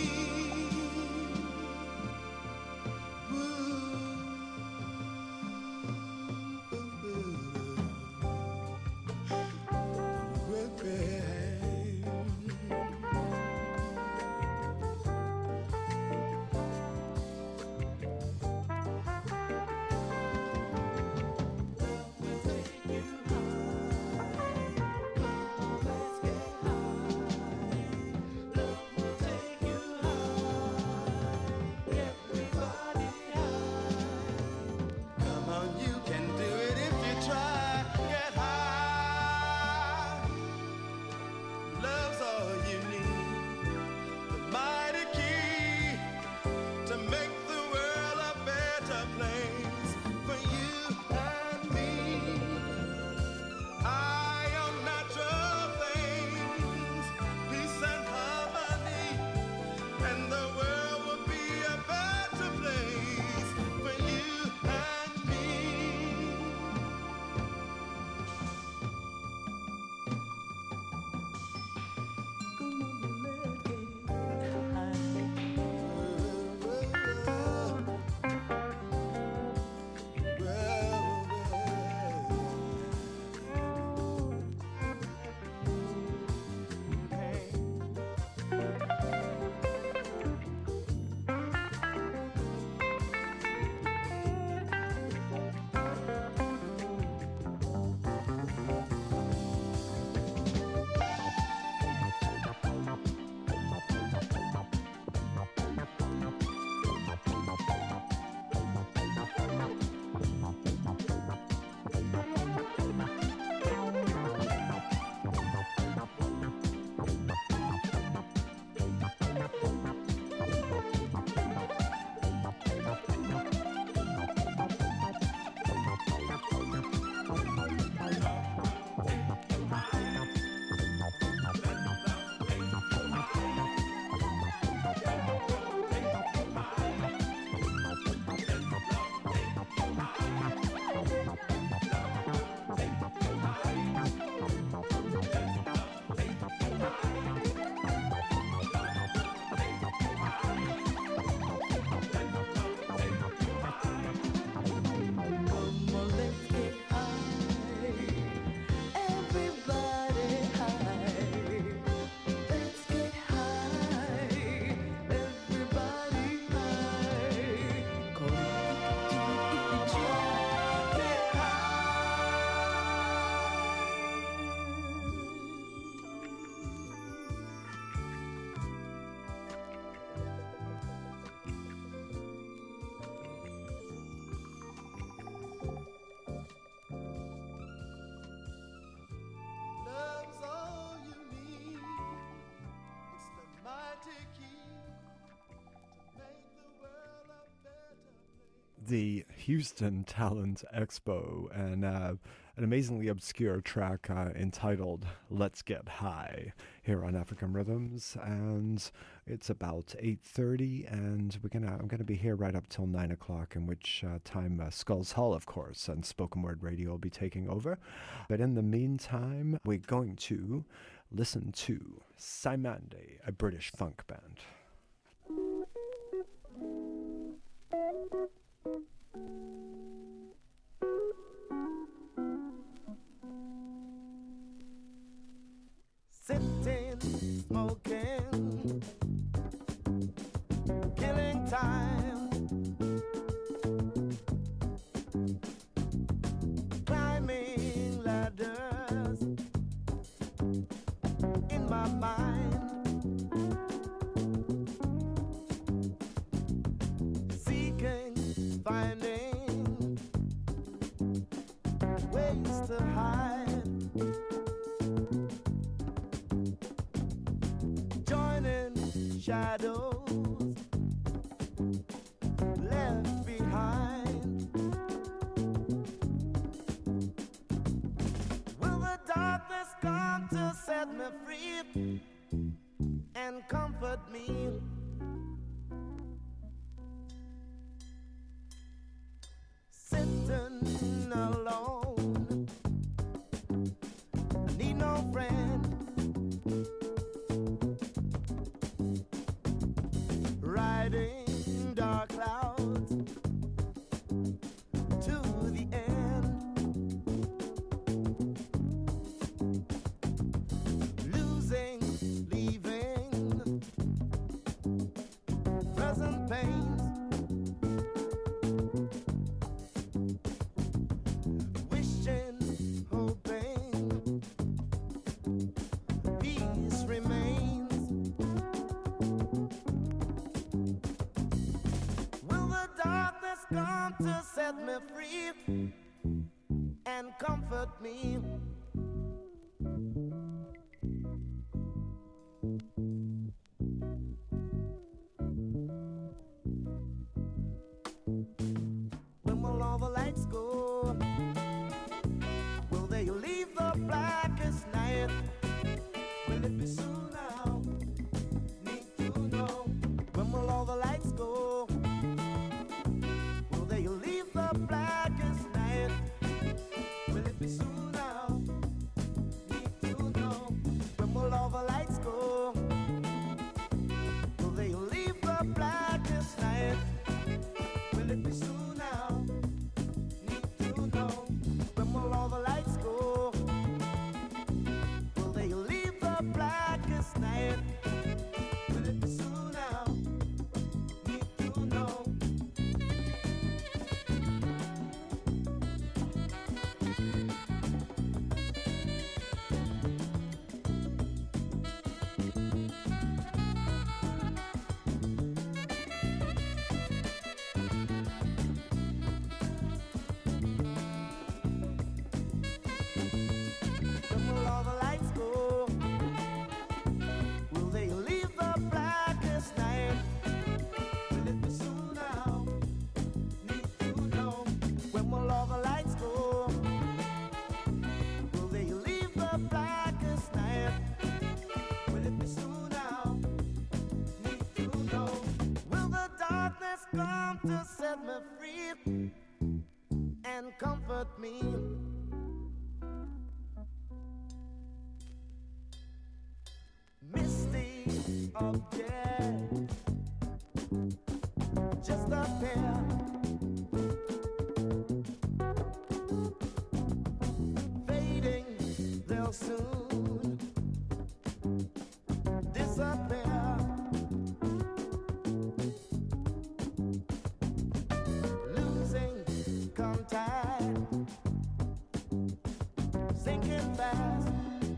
Come on, you can do it if you try. Get high. Love's all you need. The mighty key to make the world a better place for you and me. High on natural things, peace and harmony, and the world will be a better place for you and me. Love's all you need. It's the mighty key to make the world a better place. The Houston Talent Expo and an amazingly obscure track entitled Let's Get High here on African Rhythms, and it's about 8:30, and I'm gonna be here right up till 9 o'clock, in which time Skulls Hall, of course, and Spoken Word Radio will be taking over. But in the meantime, we're going to listen to Simande, a British funk band. Sitting, smoking, killing time. finding ways to hide, joining shadows left behind. Will the darkness come to set me free and comfort me? Sitting alone, need no friend, riding dark clouds to the end, losing, leaving, present pains, wishing, hoping, peace remains. Will the darkness come to set me free and comfort me? When will all the lights go? Will they leave the blackest night? Will it be soon now? Need to know. When will all the lights go? Will they leave the blackest night? Will it be soon now? Need to know. When will all the lights go? Will they leave the blackest night? Will it be soon now? Need to know. When will all the lights go? Will they leave the blackest night? Will it be soon now? Need to know. When will all the lights go? Will they leave the blackest night? Will it be soon now? Need to know. When will all the lights go? Will they leave the blackest night? Will it be soon now? Need to know. Will the darkness come to set me free and comfort me? Misty object, just a pair. Fading, they'll soon disappear. Losing contact, sinking fast.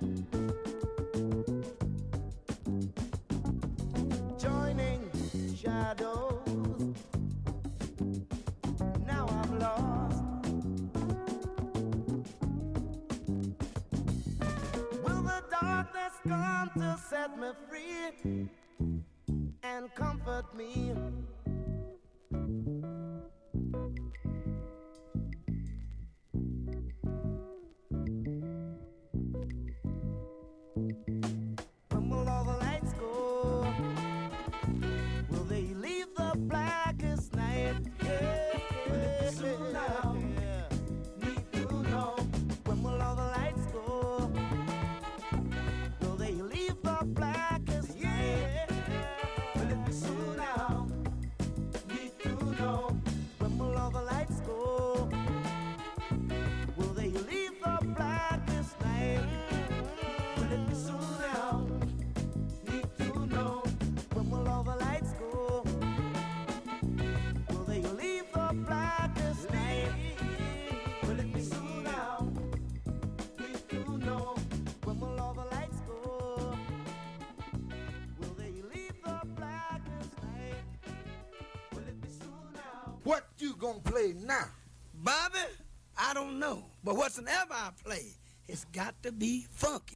Joining shadows, now I'm lost. Will the darkness come to set me free and comfort me? When will all the lights go? Will they leave the blackest night? Will it be soon now? Need to know. When will all the lights go? Will they leave the blackest night? Will it be soon now? What you gonna play now? Bobby, I don't know. But whatsoever I play, it's got to be funky.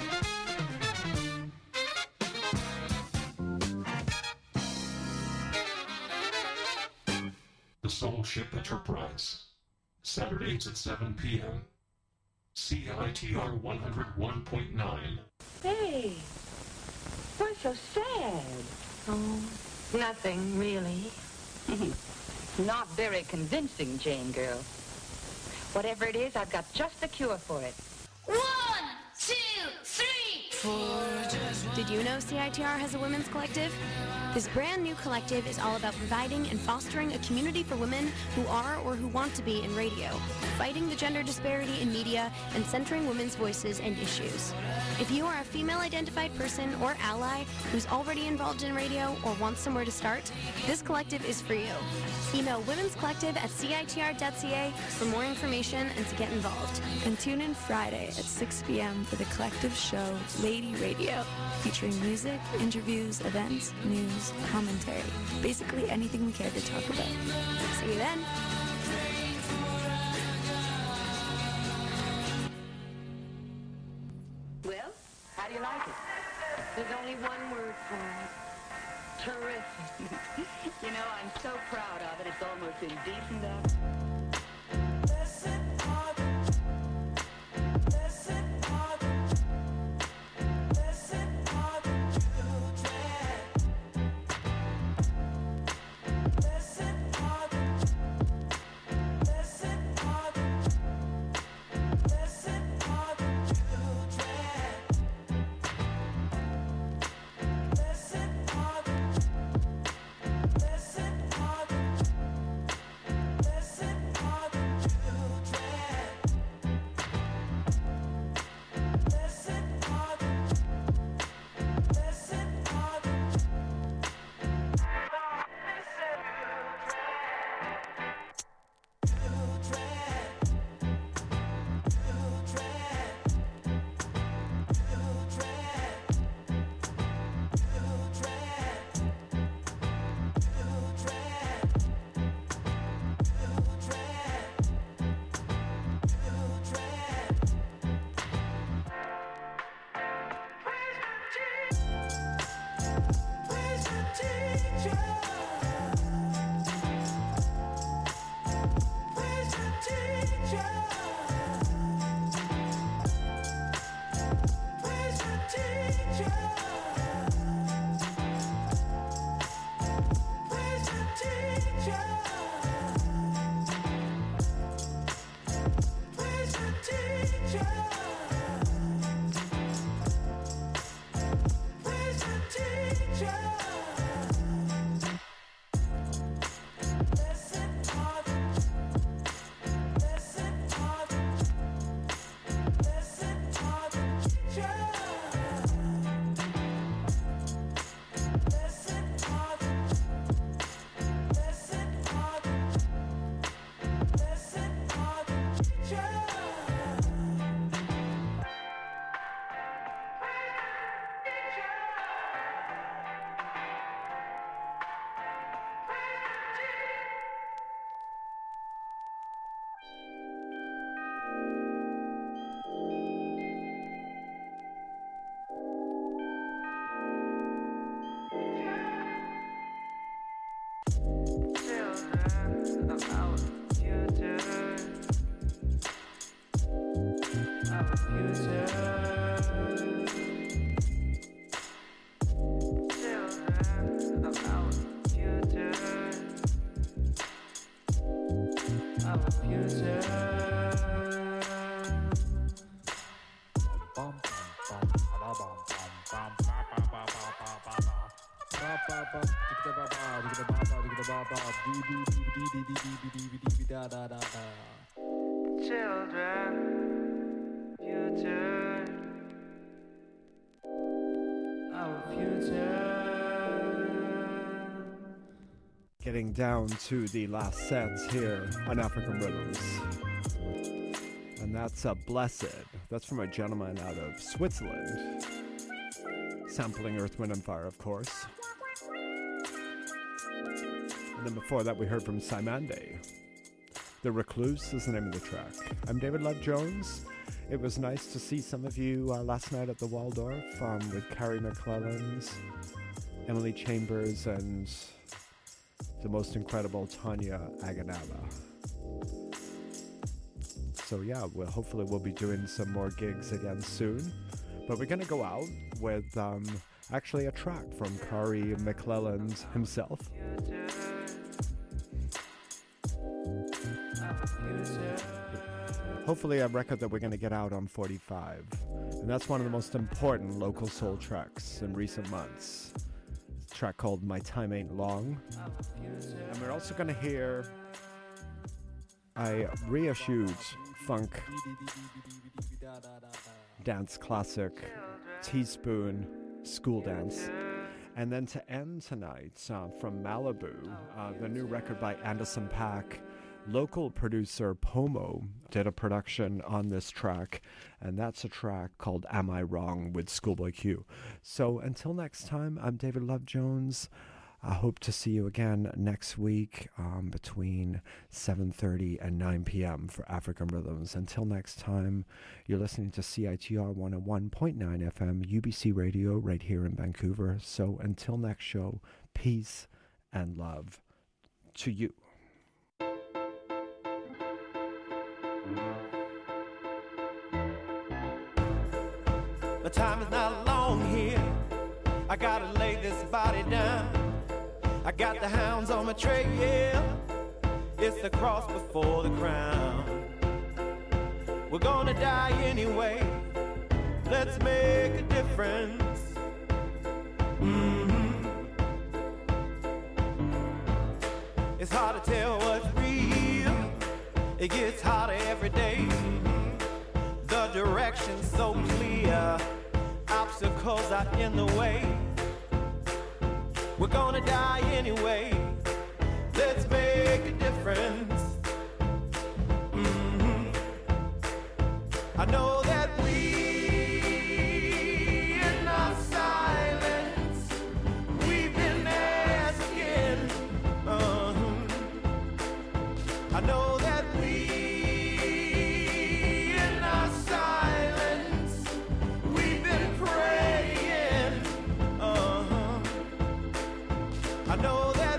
The Soul Ship Enterprise. Saturdays at 7 p.m. CITR 101.9. Hey, why so sad? Oh, nothing really. Not very convincing, Jane girl. Whatever it is, I've got just the cure for it. 1, 2, 3, 4. Did you know CITR has a women's collective? This brand new collective is all about providing and fostering a community for women who are or who want to be in radio, fighting the gender disparity in media, and centering women's voices and issues. If you are a female-identified person or ally who's already involved in radio or wants somewhere to start, this collective is for you. Email womenscollective@citr.ca for more information and to get involved. And tune in Friday at 6 p.m. for the collective show Lady Radio, featuring music, interviews, events, news, commentary, basically anything we care to talk about. See you then. Well, how do you like it? There's only one word for it. Terrific. You know, I'm so proud of it, it's almost indecent of it. Children, future, our future. Getting down to the last sets here on African Rhythms. And that's Blessed. That's from a gentleman out of Switzerland. Sampling Earth, Wind & Fire, of course. And then before that, we heard from Simande. The Recluse is the name of the track. I'm David Love Jones. It was nice to see some of you last night at the Waldorf with Carrie McClellan's, Emily Chambers, and the most incredible Tanya Aganaba. So yeah, hopefully we'll be doing some more gigs again soon. But we're going to go out with actually a track from Carrie McClellan himself. Hopefully a record that we're going to get out on 45. And that's one of the most important local soul tracks in recent months. It's a track called My Time Ain't Long. And we're also going to hear a reissued funk dance classic, Teaspoon School Dance. And then to end tonight, from Malibu, the new record by Anderson .Paak. Local producer Pomo did a production on this track, and that's a track called Am I Wrong with Schoolboy Q. So until next time, I'm David Love Jones. I hope to see you again next week between 7:30 and 9 p.m. for African Rhythms. Until next time, you're listening to CITR 101.9 FM, UBC Radio, right here in Vancouver. So until next show, peace and love to you. The time is not long here. I gotta lay this body down. I got the hounds on my trail. It's the cross before the crown. We're gonna die anyway. Let's make a difference. It's hard to tell what's real. It gets harder every day. The direction's so clear. Obstacles are in the way. We're gonna die anyway. Let's make a difference. I know that we, in our silence, we've been asking. I know that we, in our silence, we've been praying. I know that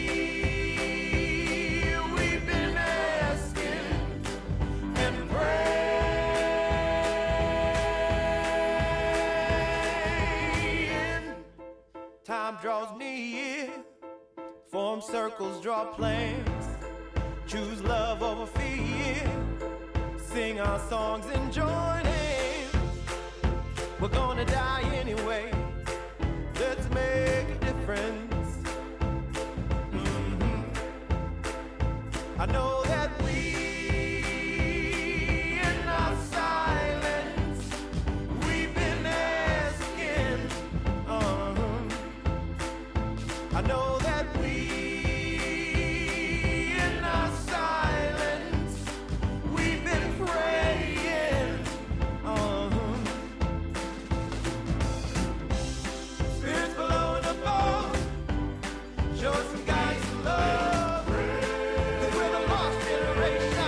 we've been asking and praying. Time draws near, form circles, draw plans, choose love over fear, sing our songs and join hands. We're gonna die anyway. Let's make a difference. I know that we, in our silence, we've been asking. I know that we, in our silence, we've been praying. Spirits below and above, show us some guidance and love. 'Cause we're the lost generation.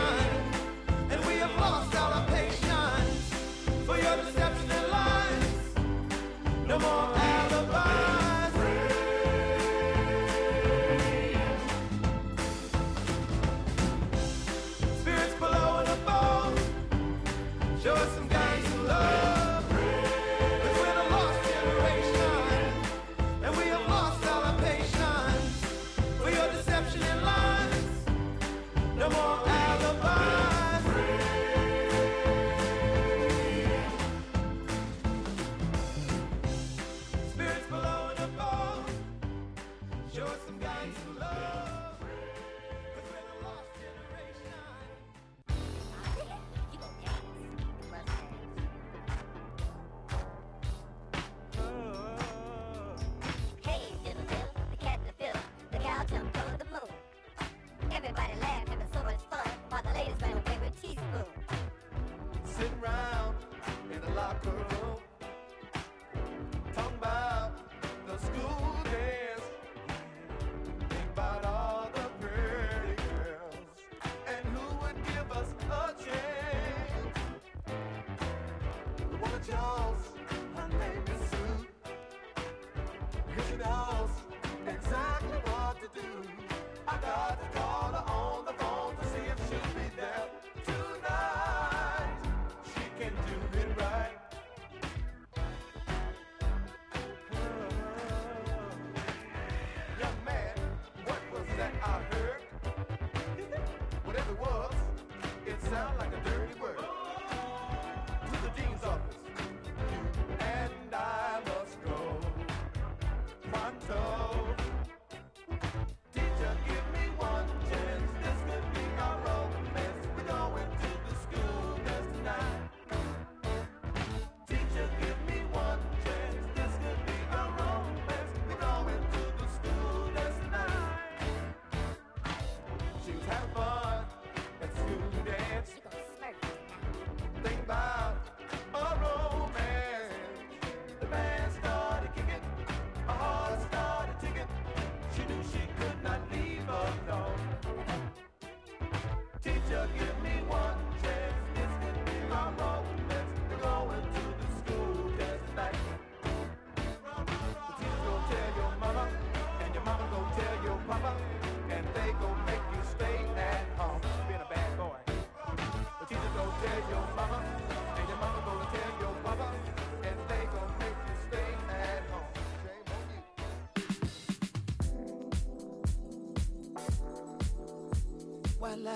Voila.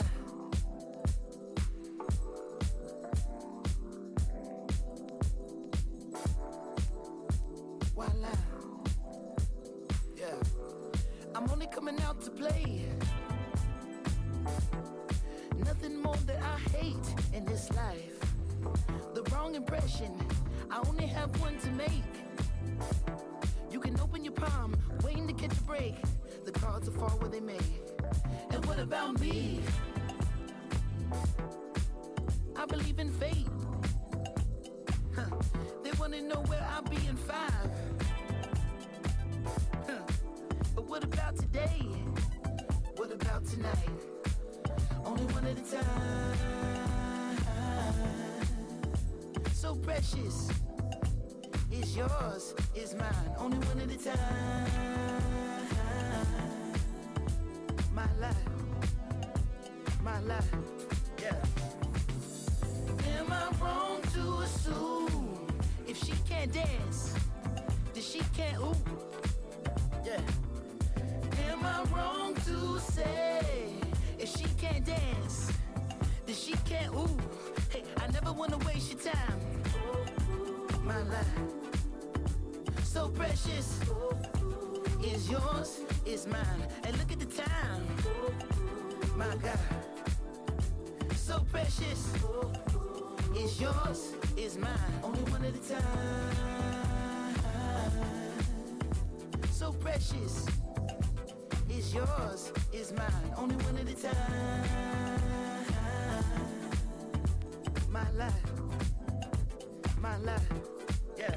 Voila. Yeah. I'm only coming out to play. Nothing more that I hate in this life. The wrong impression, I only have one to make. You can open your palm, waiting to catch a break. The cards will fall where they may. And what about me? I believe in fate. They wanna know where I'll be in 5. But what about today? What about tonight? Only one at a time. So precious. It's yours, it's mine. Only one at a time. My life, yeah. Am I wrong to assume if she can't dance, then she can't ooh? Yeah. Am I wrong to say if she can't dance, then she can't ooh? Hey, I never wanna waste your time. My life, so precious. Is yours, is mine. And look at the time. My God, so precious. Is yours, is mine. Only one at a time. So precious. Is yours, is mine. Only one at a time. My life, yeah.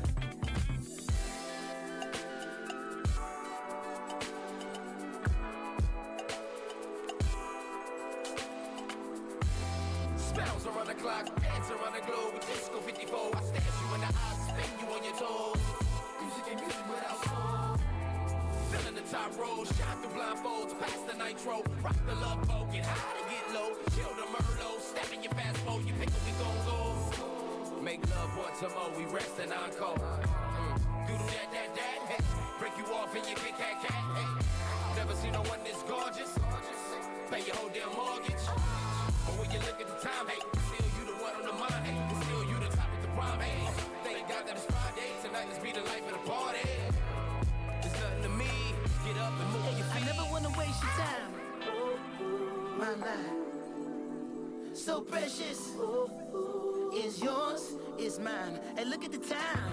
Spells around the clock, dance around the globe with Disco 54. I stash you in the eyes, spin you on your toes. Music ain't music without soul. Filling the top row, shine through blindfolds, pass the nitro. Rock the love boat, get high to get low. Chill the Merlot, step in your fast boat, you pick up, we gon' go. Make love once a more, we rest and encore. Doodle that, hey. Break you off and you get cat, hey. Never seen no one this gorgeous. Pay your whole damn mortgage. But when you look at the time, hey, still you the one on the mind, hey. Still you the top of the prime, hey. Thank God that it's Friday, tonight let's be the life of the party. There's nothing to me, get up and move your feet. I never wanna waste your time. My life, so precious. Is yours, is mine. And look at the time.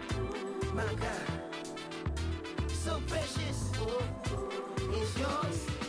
My God, so precious. Is yours,